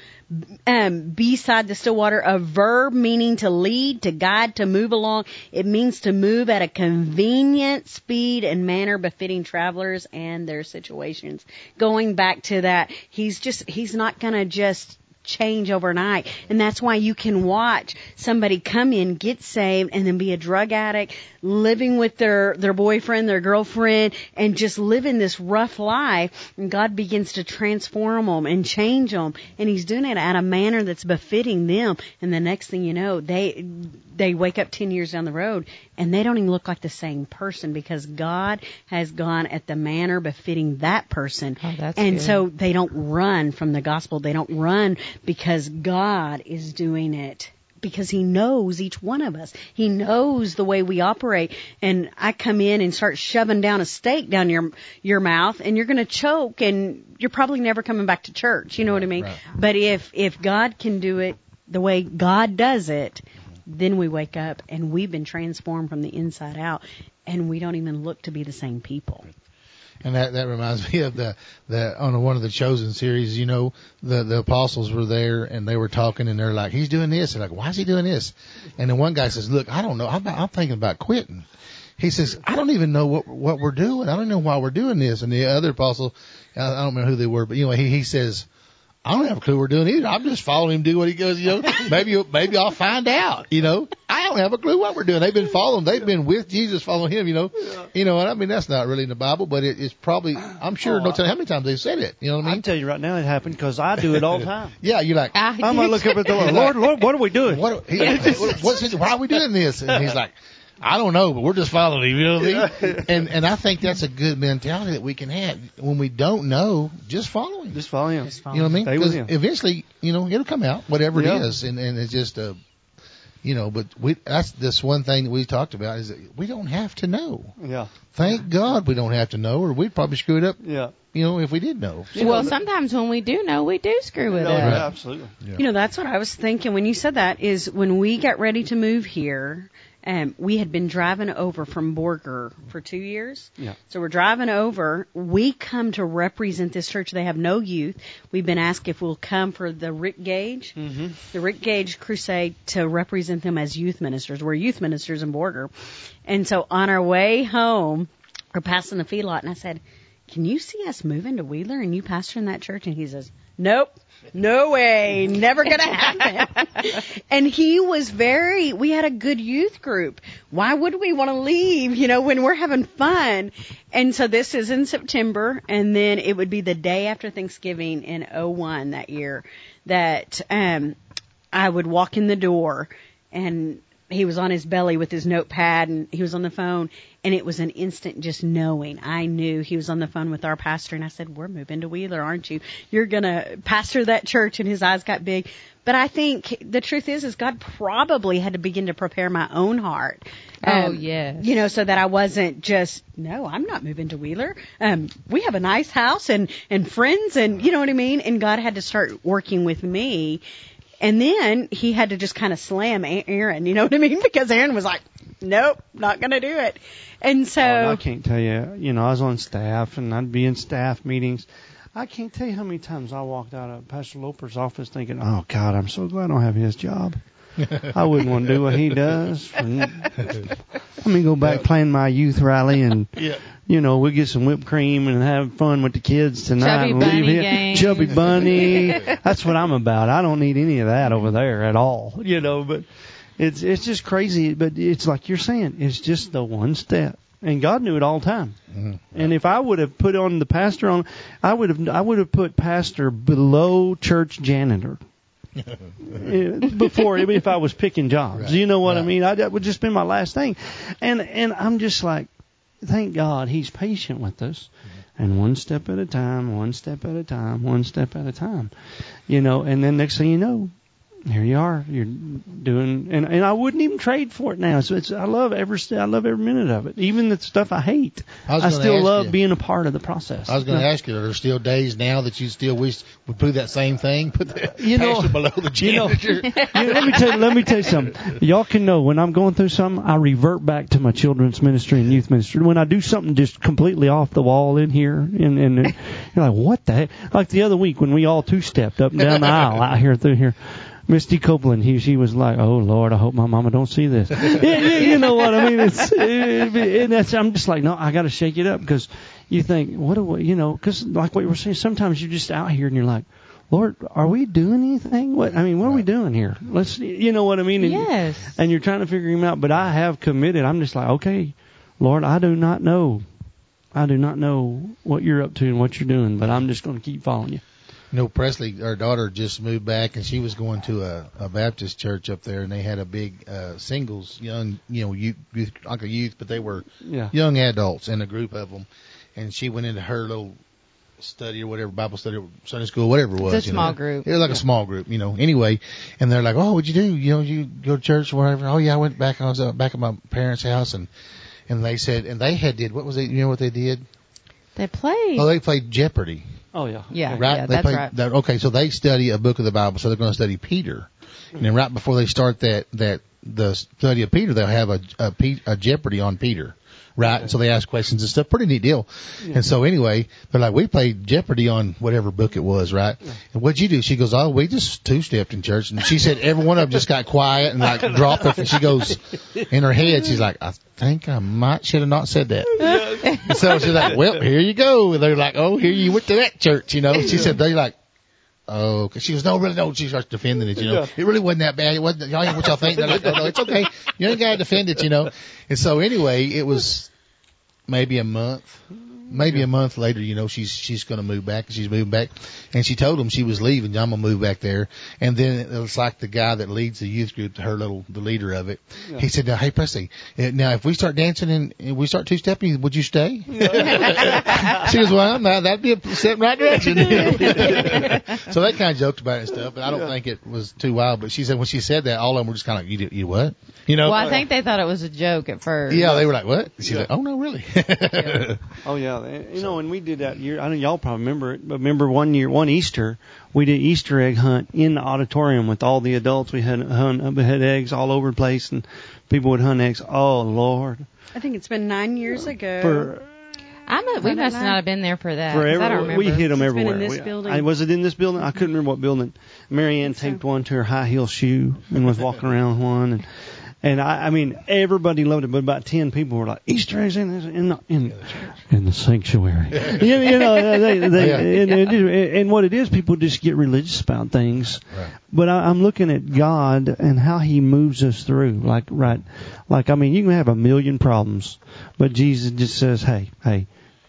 Speaker 5: beside the still water, a verb meaning to lead, to guide, to move along. It means to move at a convenient speed and manner befitting travelers and their situations. Going back to that, he's not going to just change overnight. And that's why you can watch somebody come in, get saved, and then be a drug addict, living with their boyfriend, their girlfriend, and just living this rough life. And God begins to transform them and change them. And He's doing it at a manner that's befitting them. And the next thing you know, they wake up 10 years down the road and they don't even look like the same person, because God has gone at the manner befitting that person.
Speaker 3: Oh, that's
Speaker 5: and
Speaker 3: good.
Speaker 5: So they don't run from the gospel. They don't run because God is doing it. Because He knows each one of us. He knows the way we operate. And I come in and start shoving down a steak down your mouth, and you're going to choke, and you're probably never coming back to church. You know what I mean? Right. But if God can do it the way God does it, then we wake up and we've been transformed from the inside out, and we don't even look to be the same people.
Speaker 6: And that reminds me of the on one of the Chosen series, you know, the apostles were there and they were talking, and they're like, he's doing this. They're like, why is he doing this? And then one guy says, look, I don't know. I'm thinking about quitting. He says, I don't even know what we're doing. I don't know why we're doing this. And the other apostle, I don't remember who they were, but anyway, he says, I don't have a clue what we're doing either. I'm just following him do what he goes, you know. Maybe I'll find out, you know. I don't have a clue what we're doing. They've been following. They've been with Jesus, following Him, you know. Yeah. You know, and I mean, that's not really in the Bible, but it's probably, I'm sure, don't tell how many times they've said it. You know what I mean?
Speaker 4: I'll tell you right now, it happened because I do it all the time.
Speaker 6: Yeah, you're like,
Speaker 4: I'm going to look up at the Lord, what are we doing?
Speaker 6: Why are we doing this? And He's like, I don't know, but we're just following Him, you know what I mean? And I think that's a good mentality that we can have. When we don't know, just follow Him.
Speaker 4: Just follow Him.
Speaker 6: You know what I mean? Because eventually, you know, it'll come out, whatever it is. And it's just you know, but that's this one thing that we talked about, is that we don't have to know.
Speaker 4: Yeah.
Speaker 6: Thank God we don't have to know, or we'd probably screw it up. Yeah. You know, if we did know.
Speaker 3: Well, sometimes when we do know, we do screw it up.
Speaker 4: Right. Absolutely.
Speaker 5: Yeah. You know, that's what I was thinking when you said that, is when we got ready to move here, we had been driving over from Borger for 2 years. Yeah. So we're driving over. We come to represent this church. They have no youth. We've been asked if we'll come for the Rick Gage, the Rick Gage Crusade, to represent them as youth ministers. We're youth ministers in Borger. And so on our way home, we're passing the feedlot, and I said, can you see us moving to Wheeler and you pastoring that church? And he says, nope. No way, never gonna happen. And we had a good youth group. Why would we want to leave, you know, when we're having fun? And so this is in September, and then it would be the day after Thanksgiving in 2001 that year that I would walk in the door, and he was on his belly with his notepad, and he was on the phone, and it was an instant just knowing. I knew he was on the phone with our pastor, and I said, we're moving to Wheeler, aren't you? You're going to pastor that church, and his eyes got big. But I think the truth is God probably had to begin to prepare my own heart.
Speaker 3: Yes.
Speaker 5: You know, so that I wasn't just, no, I'm not moving to Wheeler. We have a nice house and friends, and you know what I mean? And God had to start working with me. And then he had to just kind of slam Aaron, you know what I mean? Because Aaron was like, nope, not going to do it. And so.
Speaker 4: Oh, I can't tell you, you know, I was on staff and I'd be in staff meetings. I can't tell you how many times I walked out of Pastor Loper's office thinking, oh, God, I'm so glad I don't have his job. I wouldn't want to do what he does. Let me go back playing my youth rally and, you know, we'll get some whipped cream and have fun with the kids tonight.
Speaker 3: Chubby bunny games.
Speaker 4: Chubby bunny. That's what I'm about. I don't need any of that over there at all, you know, but it's just crazy. But it's like you're saying, it's just the one step. And God knew it all the time. Mm-hmm. And if I would have put on the pastor on, I would have put pastor below church janitor. Before, if I was picking jobs, right. You know what I mean? That would just be my last thing. And I'm just like, thank God he's patient with us. And one step at a time, one step at a time, one step at a time. You know, and then next thing you know, here you are. You're doing, and I wouldn't even trade for it now. So I love every minute of it, even the stuff I hate. I still love being a part of the process.
Speaker 6: I was going to ask you, are there still days now that you still wish would do that same thing? Put the pastor below the janitor.
Speaker 4: Let me tell you something. Y'all can know when I'm going through something, I revert back to my children's ministry and youth ministry. When I do something just completely off the wall in here, and you're like, what the heck? Like the other week when we all two-stepped up and down the aisle out here through here. Misty Copeland, she was like, "Oh Lord, I hope my mama don't see this." You know what I mean? I'm just like, no, I got to shake it up because you think, what do we, you know? Because like what you were saying, sometimes you're just out here and you're like, Lord, are we doing anything? What are we doing here? Let's, you know what I mean? And,
Speaker 3: yes.
Speaker 4: And you're trying to figure him out, but I have committed. I'm just like, okay, Lord, I do not know what you're up to and what you're doing, but I'm just going to keep following you.
Speaker 6: You know, Presley, our daughter, just moved back, and she was going to a Baptist church up there, and they had a big singles, young, you know, youth, but they were young adults in a group of them. And she went into her little study or whatever, Bible study, or Sunday school, whatever it was.
Speaker 3: It's a small group.
Speaker 6: It was like a small group, you know. Anyway, and they're like, "Oh, what'd you do? You know, you go to church or whatever?" "Oh, yeah, I went back. I was back at my parents' house," and they said, and they did what was it? You know what they did?
Speaker 3: They played.
Speaker 6: Oh, they played Jeopardy.
Speaker 4: Oh, yeah.
Speaker 3: Yeah,
Speaker 6: right?
Speaker 3: yeah,
Speaker 6: they
Speaker 3: that's right.
Speaker 6: Okay, so they study a book of the Bible, so they're going to study Peter. And then right before they start the study of Peter, they'll have a Jeopardy on Peter. Right? Okay. So they ask questions and stuff. Pretty neat deal. Yeah. And so anyway, they're like, we played Jeopardy on whatever book it was, right? Yeah. And what'd you do? She goes, oh, we just two-stepped in church. And she said every one of them just got quiet and like dropped her. And she goes, in her head, she's like, I think I should have not said that. And so she's like, well, here you go. And they're like, oh, here you went to that church, you know. She said, they're like, oh, cause she goes, no, really, no. She starts defending it, you know. Yeah. It really wasn't that bad. It wasn't, y'all ain't what y'all think. They're like, oh, no, it's okay. You ain't gotta defend it, you know. And so anyway, it was maybe a month later, you know, she's going to move back, and she's moving back, and she told him she was leaving. I'm going to move back there. And then it was like the guy that leads the youth group, the leader of it. Yeah. He said, now, hey, Presley, now if we start dancing and we start two-stepping, would you stay? Yeah. She goes, well, no, that'd be a step in the right direction. So they kind of joked about it and stuff, but I don't think it was too wild. But she said when she said that, all of them were just kind of like, you what? You know?
Speaker 3: Well, I think they thought it was a joke at first.
Speaker 6: Yeah, they were like, what? She's like, oh, no, really?
Speaker 4: Yeah. Oh, yeah. You know, and we did that year. I know y'all probably remember it, but remember one Easter, we did Easter egg hunt in the auditorium with all the adults. We had eggs all over the place, and people would hunt eggs. Oh, Lord.
Speaker 5: I think it's been 9 years ago.
Speaker 3: We must not have been there for that.
Speaker 4: I don't remember. We hit them everywhere.
Speaker 5: Been in this building.
Speaker 4: Was it in this building? I couldn't remember what building. Marianne taped one to her high heel shoe and was walking around with one. And I mean, everybody loved it, but about 10 people were like, Easter eggs in the sanctuary. You know, and what it is, people just get religious about things. Right. But I'm looking at God and how He moves us through. Like, I mean, you can have a million problems, but Jesus just says, hey,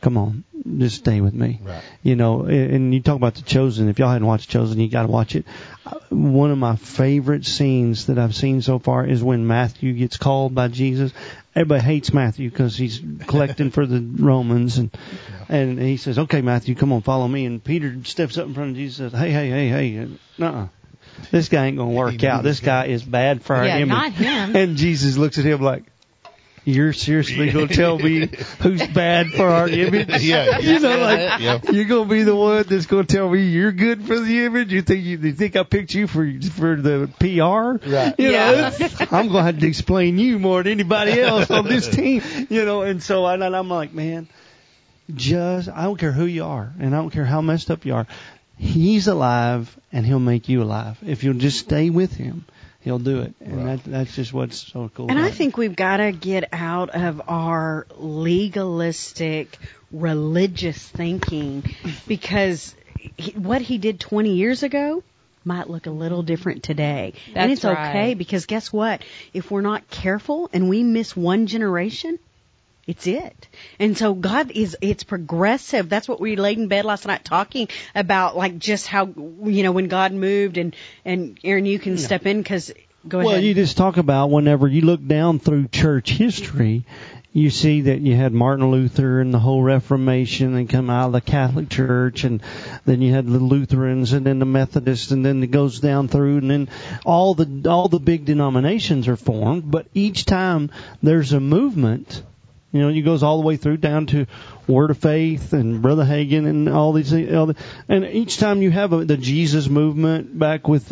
Speaker 4: come on, just stay with me.
Speaker 6: Right.
Speaker 4: You know, and you talk about The Chosen. If y'all hadn't watched Chosen, you got to watch it. One of my favorite scenes that I've seen so far is when Matthew gets called by Jesus. Everybody hates Matthew because he's collecting for the Romans, and he says, "Okay, Matthew, come on, follow me." And Peter steps up in front of Jesus and says, "Hey, nuh-uh. This guy ain't gonna work out. This guy is bad for our image."
Speaker 3: Not him.
Speaker 4: And Jesus looks at him like, "You're seriously going to tell me who's bad for our image?"
Speaker 6: Yeah.
Speaker 4: You know, like, you're going to be the one that's going to tell me you're good for the image? You think I picked you for the PR?
Speaker 6: Right.
Speaker 4: You know, I'm going to have to explain you more than anybody else on this team. You know, and so I'm like, man, I don't care who you are, and I don't care how messed up you are. He's alive, and he'll make you alive. If you'll just stay with him, he'll do it. And that's just what's so cool.
Speaker 5: And I think we've got to get out of our legalistic, religious thinking, because what he did 20 years ago might look a little different today. And it's okay, because guess what? If we're not careful and we miss one generation, it's it. And so it's progressive. That's what we laid in bed last night talking about, like just how, when God moved, and Aaron, you can step in because go ahead.
Speaker 4: Well, you just talk about whenever you look down through church history, you see that you had Martin Luther and the whole Reformation and come out of the Catholic Church, and then you had the Lutherans and then the Methodists, and then it goes down through, and then all the big denominations are formed, but each time there's a movement. It goes all the way through down to Word of Faith and Brother Hagin and all these things. And each time you have the Jesus movement back with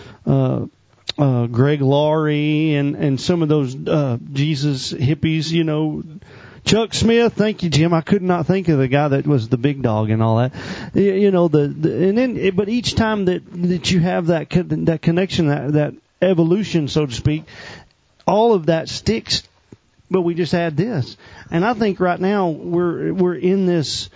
Speaker 4: Greg Laurie and some of those Jesus hippies, Chuck Smith. Thank you, Jim. I could not think of the guy that was the big dog and all that. But each time that you have that connection, that evolution, so to speak, all of that sticks. But we just add this, and I think right now we're in this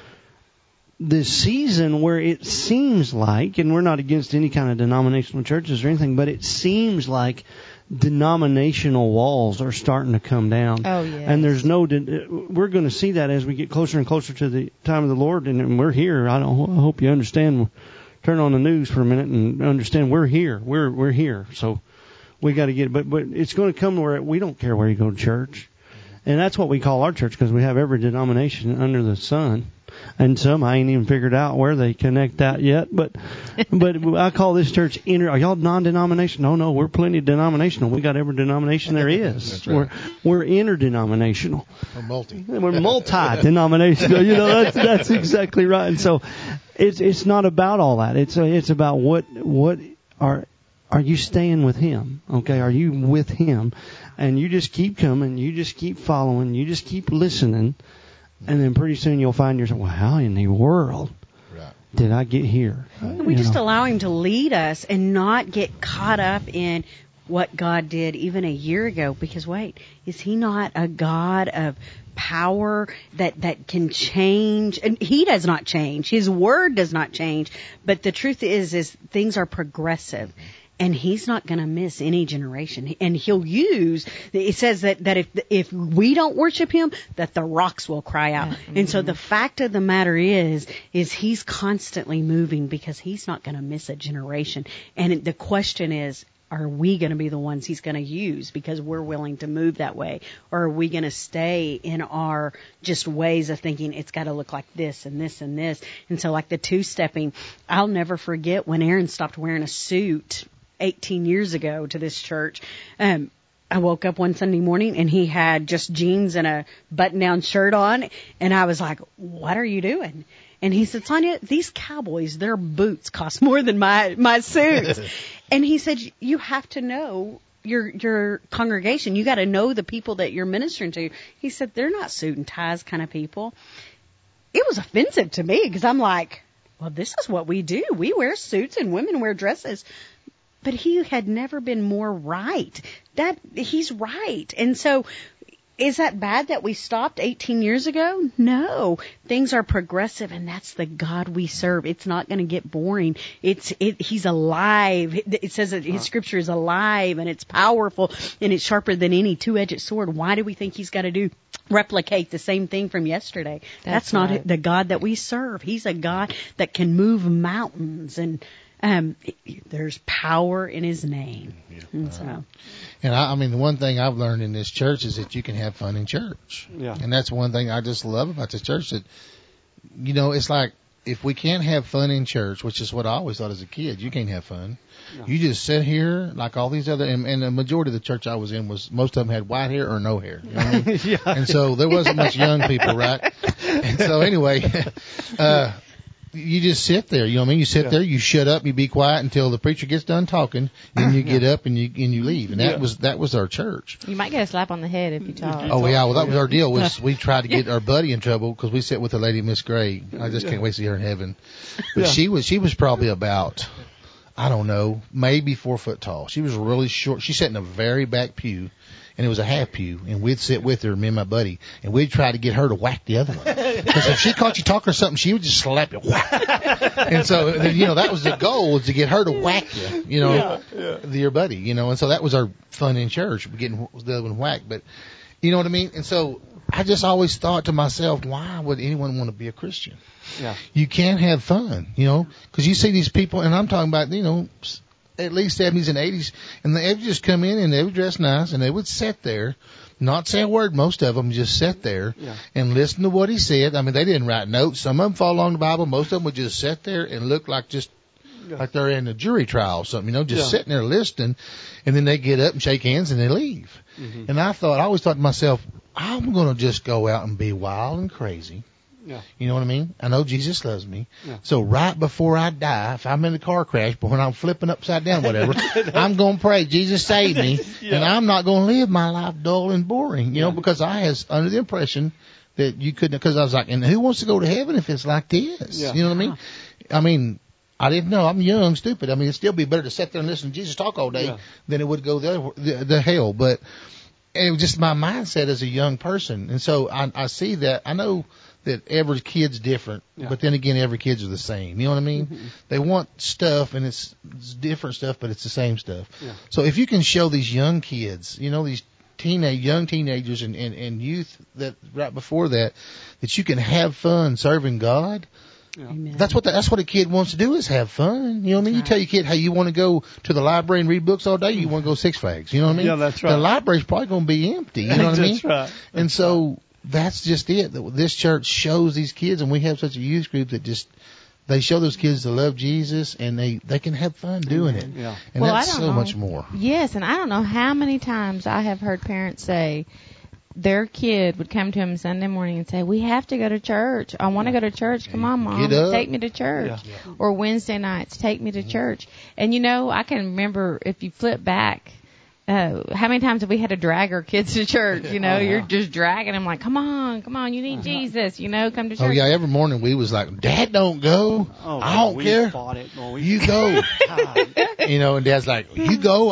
Speaker 4: season where it seems like, and we're not against any kind of denominational churches or anything, but it seems like denominational walls are starting to come down.
Speaker 3: Oh yeah.
Speaker 4: And there's we're going to see that as we get closer and closer to the time of the Lord, and we're here. I hope you understand. Turn on the news for a minute and understand we're here. We're here. So we got to get it, but it's going to come where we don't care where you go to church. And that's what we call our church, because we have every denomination under the sun. And some I ain't even figured out where they connect that yet. But I call this church are y'all non-denominational? No, we're plenty denominational. We got every denomination there is.
Speaker 6: That's right.
Speaker 4: We're interdenominational.
Speaker 6: We're
Speaker 4: We're multi-denominational. That's exactly right. And so it's not about all that. It's about what are you staying with him? Okay, are you with him? And you just keep coming, you just keep following, you just keep listening, and then pretty soon you'll find yourself, well, how in the world did I get here?
Speaker 5: We just allow him to lead us and not get caught up in what God did even a year ago. Because wait, is he not a God of power that can change? And he does not change. His word does not change. But the truth is things are progressive. And he's not going to miss any generation. And he'll use, it says that if we don't worship him, that the rocks will cry out. Mm-hmm. And so the fact of the matter is he's constantly moving, because he's not going to miss a generation. And the question is, are we going to be the ones he's going to use because we're willing to move that way? Or are we going to stay in our just ways of thinking it's got to look like this and this and this? And so like the two-stepping, I'll never forget when Aaron stopped wearing a suit 18 years ago to this church. I woke up one Sunday morning and he had just jeans and a button-down shirt on, and I was like, what are you doing? And he said, Sonia, these cowboys, their boots cost more than my suits. And he said, you have to know your congregation. You got to know the people that you're ministering to. He said, they're not suit and ties kind of people. It was offensive to me, because I'm like, well, this is what we do. We wear suits and women wear dresses. But he had never been more right. He's right. And so, is that bad that we stopped 18 years ago? No. Things are progressive, and that's the God we serve. It's not going to get boring. He's alive. It says that his scripture is alive, and it's powerful, and it's sharper than any two-edged sword. Why do we think he's got to do replicate the same thing from yesterday. That's not
Speaker 3: right.
Speaker 5: the God that we serve. He's a God that can move mountains, and there's power in His name.
Speaker 6: Yeah.
Speaker 5: And so,
Speaker 6: And I mean, the one thing I've learned in this church is that you can have fun in church.
Speaker 4: Yeah.
Speaker 6: And that's one thing I just love about this church, that, you know, it's like, if we can't have fun in church, which is what I always thought as a kid, you can't have fun.
Speaker 4: No.
Speaker 6: You just sit here like all these other, and the majority of the church I was in was, most of them had white hair or no hair. You know what I mean?
Speaker 4: Yeah.
Speaker 6: And so there wasn't much young people, right? And so anyway, you just sit there, you know what I mean? You sit there, you shut up, you be quiet until the preacher gets done talking, then you get up and you leave. And that was our church.
Speaker 3: You might get a slap on the head if you talk.
Speaker 6: Oh yeah, well that was our deal. Was we tried to get our buddy in trouble because we sat with a lady, Miss Gray. I just can't wait to see her in heaven. But she was probably about, I don't know, maybe 4 foot tall. She was really short. She sat in a very back pew, and it was a half pew, and we'd sit with her, me and my buddy, and we'd try to get her to whack the other one. Because if she caught you talking or something, she would just slap you. Whack. And so, you know, that was the goal, was to get her to whack you, you know, your buddy, you know. And so that was our fun in church, getting the other one whacked. But, you know what I mean? And so I just always thought to myself, why would anyone want to be a Christian?
Speaker 4: Yeah.
Speaker 6: You can't have fun, you know, because you see these people, and I'm talking about, you know, at least 70s and 80s, and they would just come in and they would dress nice, and they would sit there, not say a word, most of them just sit there and listen to what he said. I mean, they didn't write notes. Some of them follow along the Bible. Most of them would just sit there and look like just like they're in a jury trial or something, you know, just sitting there listening, and then they get up and shake hands and they leave. Mm-hmm. And I always thought to myself, I'm going to just go out and be wild and crazy.
Speaker 4: Yeah.
Speaker 6: You know what I mean? I know Jesus loves me.
Speaker 4: Yeah.
Speaker 6: So right before I die, if I'm in a car crash, but when I'm flipping upside down, whatever, I'm going to pray, Jesus save me. And I'm not going to live my life dull and boring, you know, because I was under the impression that you couldn't, because I was like, and who wants to go to heaven if it's like this?
Speaker 4: Yeah.
Speaker 6: You know what I mean? I mean, I didn't know. I'm young, stupid. I mean, it'd still be better to sit there and listen to Jesus talk all day than it would go the hell. But it was just my mindset as a young person. And so I see that. I know that every kid's different, but then again, every kid's are the same. You know what I mean? Mm-hmm. They want stuff, and it's different stuff, but it's the same stuff. Yeah. So if you can show these young kids, you know, these young teenagers and youth that right before that you can have fun serving God. Yeah. That's what a kid wants to do, is have fun. You know what I mean? You tell your kid, hey, you want to go to the library and read books all day? You want to go Six Flags? You know what I mean?
Speaker 4: Yeah, that's right.
Speaker 6: The library's probably going to be empty. You know what I mean?
Speaker 4: That's right.
Speaker 6: And so that's just it. This church shows these kids, and we have such a youth group that just, they show those kids to love Jesus, and they can have fun doing it. Yeah. And that's so much more.
Speaker 3: Yes, and I don't know how many times I have heard parents say their kid would come to them Sunday morning and say, we have to go to church. I want to go to church. Come on, Mom. Take me to church. Yeah. Or Wednesday nights, take me to church. And, you know, I can remember, if you flip back, how many times have we had to drag our kids to church? You know, you're just dragging them like, come on, you need Jesus, you know, come to church.
Speaker 6: Oh, yeah, every morning we was like, Dad, don't go. I don't care. You go. You know, and Dad's like, you go.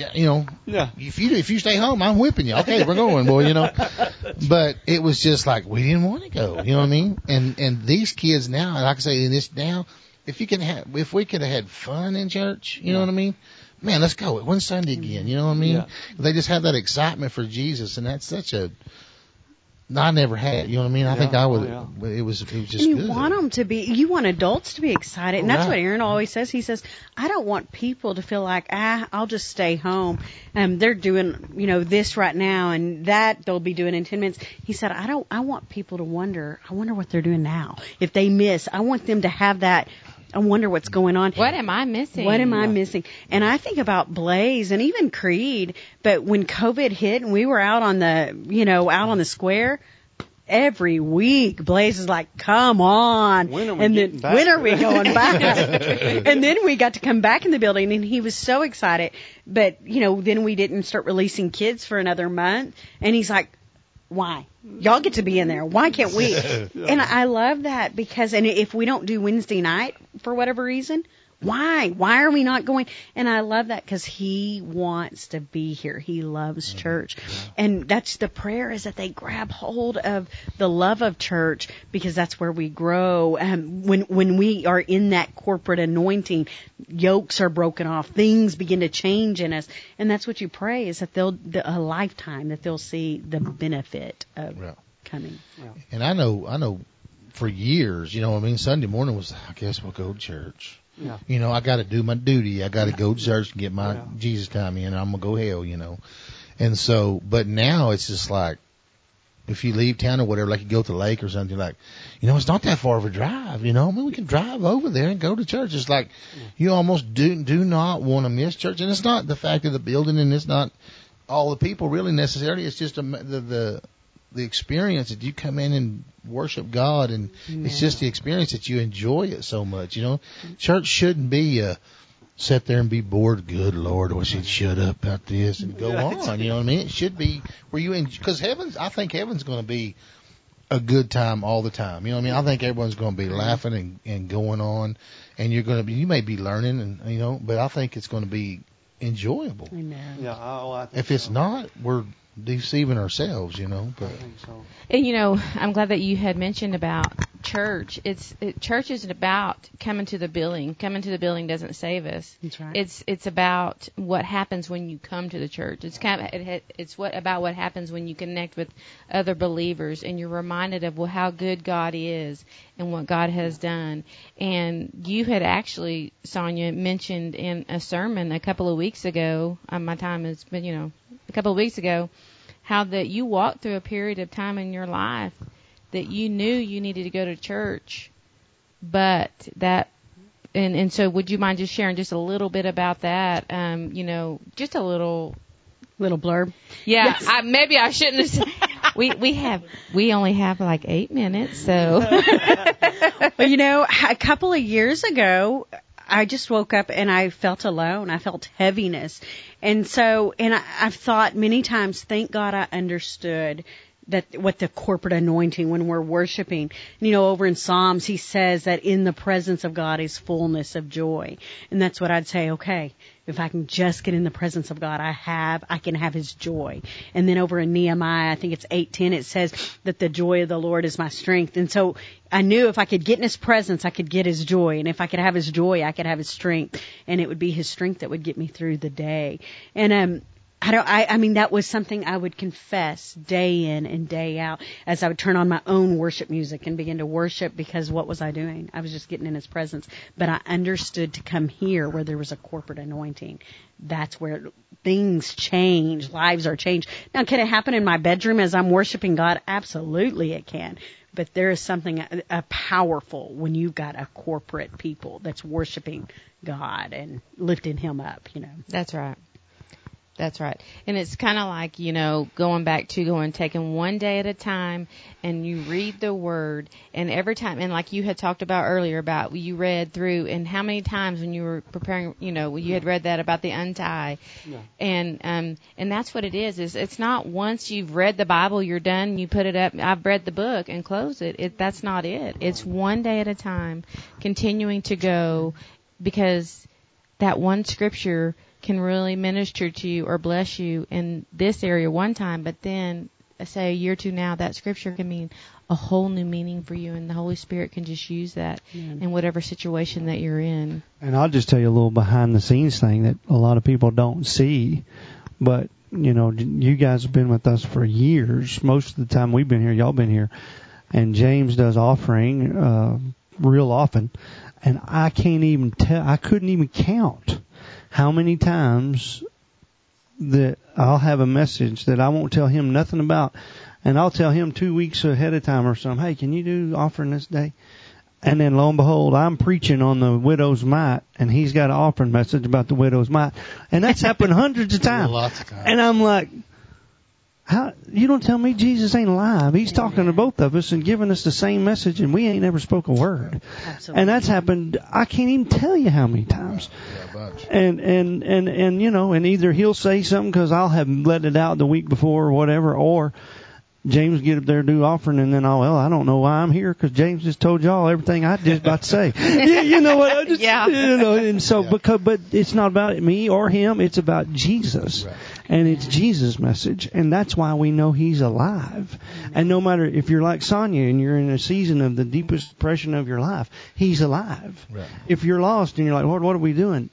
Speaker 6: If you stay home, I'm whipping you. Okay, we're going, boy, you know. But it was just like, we didn't want to go, you know what I mean? And these kids now, like I say, in this now, if we could have had fun in church, you know what I mean? Man, let's go. When's Sunday again? You know what I mean? Yeah. They just have that excitement for Jesus, and that's such a, I never had. You know what I mean? I think I would. It was just. And
Speaker 5: you
Speaker 6: good.
Speaker 5: want them to be. You want adults to be excited, and that's what Aaron always says. He says, "I don't want people to feel like I'll just stay home. They're doing this right now, and that they'll be doing in 10 minutes." He said, I want people to wonder. I wonder what they're doing now. If they miss, I want them to have that. I wonder what's going on.
Speaker 3: What am I missing?
Speaker 5: What am I missing? And I think about Blaze and even Creed, but when COVID hit and we were out on the square, every week Blaze is like, come on.
Speaker 4: When are we
Speaker 5: going back? And then we got to come back in the building, and he was so excited. But, then we didn't start releasing kids for another month. And he's like, why? Y'all get to be in there. Why can't we? And I love that because, and if we don't do Wednesday night for whatever reason, why? Why are we not going? And I love that because he wants to be here. He loves church. And that's the prayer, is that they grab hold of the love of church, because that's where we grow. When we are in that corporate anointing, yokes are broken off. Things begin to change in us. And that's what you pray, is that a lifetime, that they'll see the benefit of coming.
Speaker 6: And I know for years, you know what I mean, Sunday morning was, I guess we'll go to church.
Speaker 4: Yeah.
Speaker 6: You know, I got to do my duty. I got to go to church and get my Jesus time in. I'm going to go hell, you know. And so, but now it's just like, if you leave town or whatever, like you go to the lake or something, like, you know, it's not that far of a drive, you know. I mean, we can drive over there and go to church. It's like you almost do not want to miss church. And it's not the fact of the building, and it's not all the people really necessarily. It's just the experience that you come in and worship God, and it's just the experience that you enjoy it so much, you know. Church shouldn't be sit there and be bored. Good Lord, I should shut up about this and go on. You know what I mean? It should be where you because I think heaven's going to be a good time all the time. You know what I mean? I think everyone's going to be laughing and going on, and you may be learning, and you know, but I think it's going to be enjoyable.
Speaker 5: Amen.
Speaker 4: Yeah. I think
Speaker 6: If it's not, we're deceiving ourselves, you know. But
Speaker 4: I think so.
Speaker 3: And, you know, I'm glad that you had mentioned about church. Church isn't about coming to the building. Coming to the building doesn't save us.
Speaker 5: That's right.
Speaker 3: It's about what happens when you come to the church. It's about what happens when you connect with other believers and you're reminded of how good God is and what God has done. And you had actually, Sonia, mentioned in a sermon a couple of weeks ago. My time has been, you know, a couple of weeks ago, how that you walked through a period of time in your life that you knew you needed to go to church, but that, and so would you mind just sharing just a little bit about that? You know, just a little
Speaker 5: blurb.
Speaker 3: Yeah,
Speaker 5: Yes.
Speaker 3: maybe I shouldn't have said. We only have like 8 minutes, so.
Speaker 5: Well, you know, a couple of years ago, I just woke up and I felt alone. I felt heaviness. And so, I've thought many times, thank God I understood what the corporate anointing when we're worshiping. You know, over in Psalms, he says that in the presence of God is fullness of joy. And that's what I'd say, okay, if I can just get in the presence of God, I can have his joy. And then over in Nehemiah, I think it's 8:10, it says that the joy of the Lord is my strength. And so I knew if I could get in his presence, I could get his joy. And if I could have his joy, I could have his strength. And it would be his strength that would get me through the day. And, I mean, that was something I would confess day in and day out as I would turn on my own worship music and begin to worship, because what was I doing? I was just getting in his presence. But I understood to come here where there was a corporate anointing. That's where things change. Lives are changed. Now, can it happen in my bedroom as I'm worshiping God? Absolutely it can. But there is something powerful when you've got a corporate people that's worshiping God and lifting him up, you know.
Speaker 3: That's right. That's right. And it's kind of like, you know, taking one day at a time, and you read the word, and every time, and like you had talked about earlier about you read through, and how many times when you were preparing, you know, you had read that about the untie. Yeah. And that's what it is it's not once you've read the Bible, you're done, you put it up, I've read the book and close it. That's not it. It's one day at a time, continuing to go, because that one scripture can really minister to you or bless you in this area one time, but then, say a year or two now, that scripture can mean a whole new meaning for you, and the Holy Spirit can just use that in whatever situation that you're in.
Speaker 4: And I'll just tell you a little behind the scenes thing that a lot of people don't see, but, you know, you guys have been with us for years. Most of the time we've been here, y'all been here, and James does offering real often, and I couldn't even count how many times that I'll have a message that I won't tell him nothing about, and I'll tell him 2 weeks ahead of time or something, hey, can you do offering this day? And then lo and behold, I'm preaching on the widow's mite, and he's got an offering message about the widow's mite. And that's happened hundreds of times.
Speaker 6: Lots of times.
Speaker 4: And I'm like, how, you don't tell me Jesus ain't alive. He's talking to both of us and giving us the same message, and we ain't never spoke a word.
Speaker 5: Absolutely.
Speaker 4: And that's happened, I can't even tell you how many times.
Speaker 6: Yeah, a bunch.
Speaker 4: And you know, and either he'll say something because I'll have let it out the week before or whatever, or James get up there and do offering, and then I don't know why I'm here, because James just told y'all everything I just about to say. You know what? You know, and so but it's not about me or him. It's about Jesus, right. And it's Jesus' message, and that's why we know he's alive. And no matter if you're like Sonia and you're in a season of the deepest depression of your life, he's alive. Right. If you're lost and you're like, Lord, what are we doing?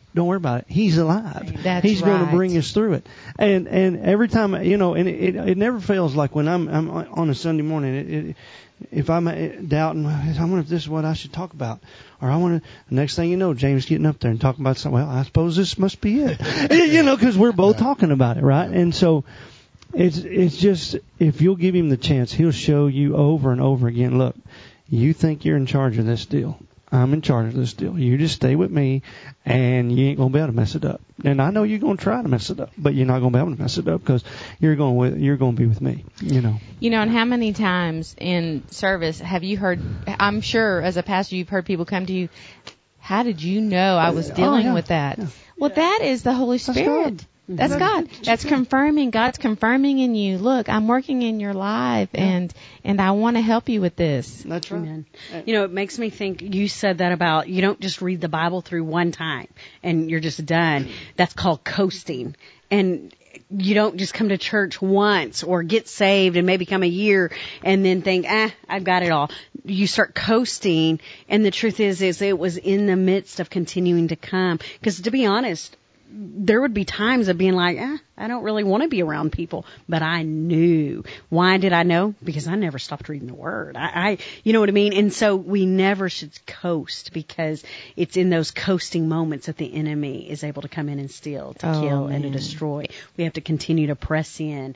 Speaker 4: Don't worry about it. He's alive.
Speaker 3: That's
Speaker 4: He's going to
Speaker 3: right.
Speaker 4: bring us through it. And every time, and it never fails. Like when I'm on a Sunday morning, if I'm doubting, I wonder if this is what I should talk about, or the next thing you know, James getting up there and talking about something. Well, I suppose this must be it. Because we're both talking about it, right? And so it's just, if you'll give him the chance, he'll show you over and over again. Look, you think you're in charge of this deal. I'm in charge of this deal. You just stay with me, and you ain't gonna be able to mess it up. And I know you're gonna try to mess it up, but you're not gonna be able to mess it up because you're gonna be with me.
Speaker 3: And how many times in service have you heard? I'm sure as a pastor, you've heard people come to you. How did you know I was dealing with that? Yeah. Well, that is the Holy Spirit. That's God. That's confirming. God's confirming in you. Look, I'm working in your life, and I want to help you with this.
Speaker 4: That's right.
Speaker 5: Amen. It makes me think. You said that about you don't just read the Bible through one time and you're just done. That's called coasting. And you don't just come to church once or get saved and maybe come a year and then think, I've got it all. You start coasting, and the truth is it was in the midst of continuing to come. Because to be honest, there would be times of being like, I don't really want to be around people, but I knew. Why did I know? Because I never stopped reading the Word. You know what I mean? And so we never should coast, because it's in those coasting moments that the enemy is able to come in and steal, to kill, and to destroy. We have to continue to press in.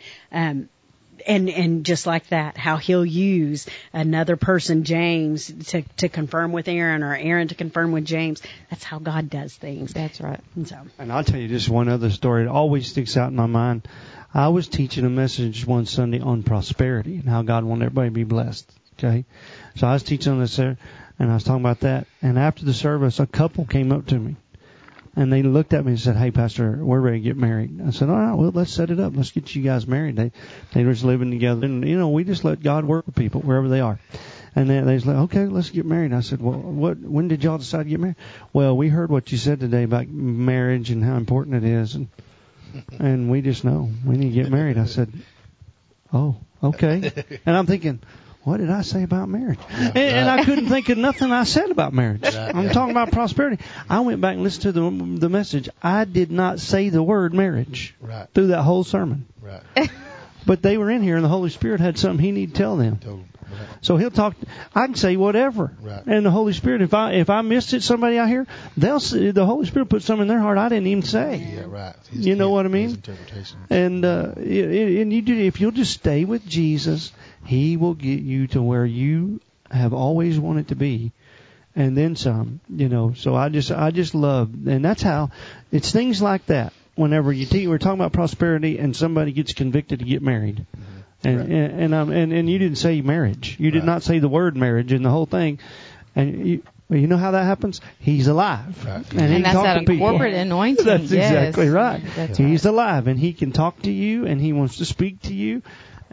Speaker 5: And just like that, how he'll use another person, James, to confirm with Aaron, or Aaron to confirm with James. That's how God does things.
Speaker 3: That's right.
Speaker 4: And I'll tell you just one other story. It always sticks out in my mind. I was teaching a message one Sunday on prosperity and how God wanted everybody to be blessed. Okay? So I was teaching on this there, and I was talking about that. And after the service, a couple came up to me. And they looked at me and said, "Hey, Pastor, we're ready to get married." I said, "All right, well, let's set it up. Let's get you guys married." They were just living together. And, we just let God work with people wherever they are. And they was like, "Okay, let's get married." I said, "Well, when did y'all decide to get married?" "Well, we heard what you said today about marriage and how important it is. And we just know we need to get married." I said, "Oh, okay." And I'm thinking, what did I say about marriage? And I couldn't think of nothing I said about marriage. I'm talking about prosperity. I went back and listened to the message. I did not say the word marriage through that whole sermon.
Speaker 6: Right.
Speaker 4: But they were in here, and the Holy Spirit had something He needed to tell them. So He'll talk. I can say whatever, and the Holy Spirit. If I missed it, somebody out here, the Holy Spirit put something in their heart I didn't even say.
Speaker 6: Yeah, right.
Speaker 4: You know what I mean?
Speaker 6: His interpretation.
Speaker 4: And you do. If you'll just stay with Jesus, He will get you to where you have always wanted to be, and then some. So I just love, and that's how it's things like that. Whenever we're talking about prosperity, and somebody gets convicted to get married. And you didn't say marriage. You did not say the word marriage in the whole thing. And you know how that happens? He's alive.
Speaker 3: Right. And that's that corporate anointing.
Speaker 4: That's exactly right.
Speaker 3: That's
Speaker 4: He's alive, and He can talk to you, and He wants to speak to you,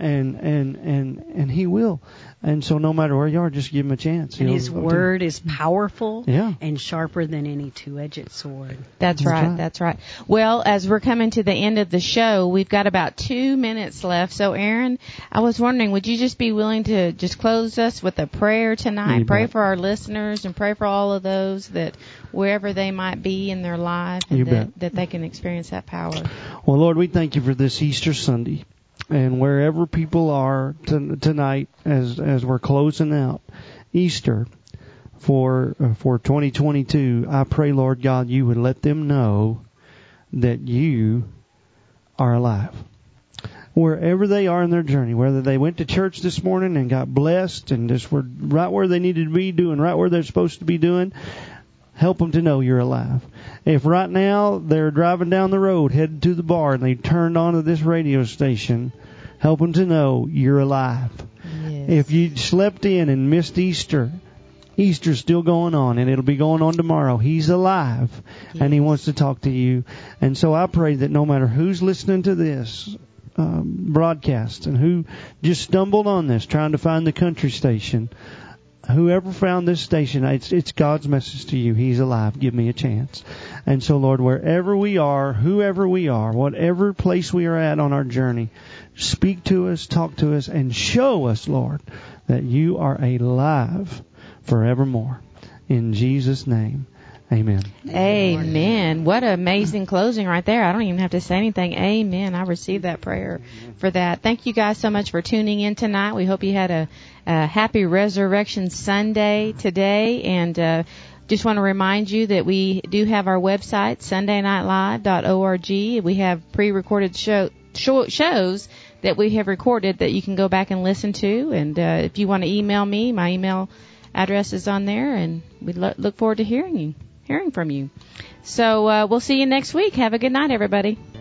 Speaker 4: and He will. And so no matter where you are, just give Him a chance.
Speaker 5: And His Word is powerful and sharper than any two-edged sword.
Speaker 3: That's right. That's right. Well, as we're coming to the end of the show, we've got about 2 minutes left. So, Aaron, I was wondering, would you just be willing to just close us with a prayer tonight? Pray for our listeners and pray for all of those that wherever they might be in their life, and that they can experience that power.
Speaker 4: Well, Lord, we thank You for this Easter Sunday. And wherever people are tonight, as we're closing out Easter for 2022, I pray, Lord God, You would let them know that You are alive. Wherever they are in their journey, whether they went to church this morning and got blessed and just were right where they needed to be doing, right where they're supposed to be doing, help them to know You're alive. If right now they're driving down the road, headed to the bar, and they turned onto this radio station, help them to know You're alive.
Speaker 3: Yes.
Speaker 4: If you slept in and missed Easter, Easter's still going on, and it'll be going on tomorrow. He's alive, and He wants to talk to you. And so I pray that no matter who's listening to this broadcast and who just stumbled on this trying to find the country station, whoever found this station, it's God's message to you. He's alive. Give me a chance. And so, Lord, wherever we are, whoever we are, whatever place we are at on our journey, speak to us, talk to us, and show us, Lord, that You are alive forevermore. In Jesus' name, Amen.
Speaker 3: Amen. What an amazing closing right there. I don't even have to say anything. Amen. I received that prayer for that. Thank you guys so much for tuning in tonight. We hope you had a happy Resurrection Sunday today. And just want to remind you that we do have our website, sundaynightlive.org. We have pre-recorded shows that we have recorded that you can go back and listen to. And if you want to email me, my email address is on there, and we look forward to hearing from you. So we'll see you next week. Have a good night, everybody.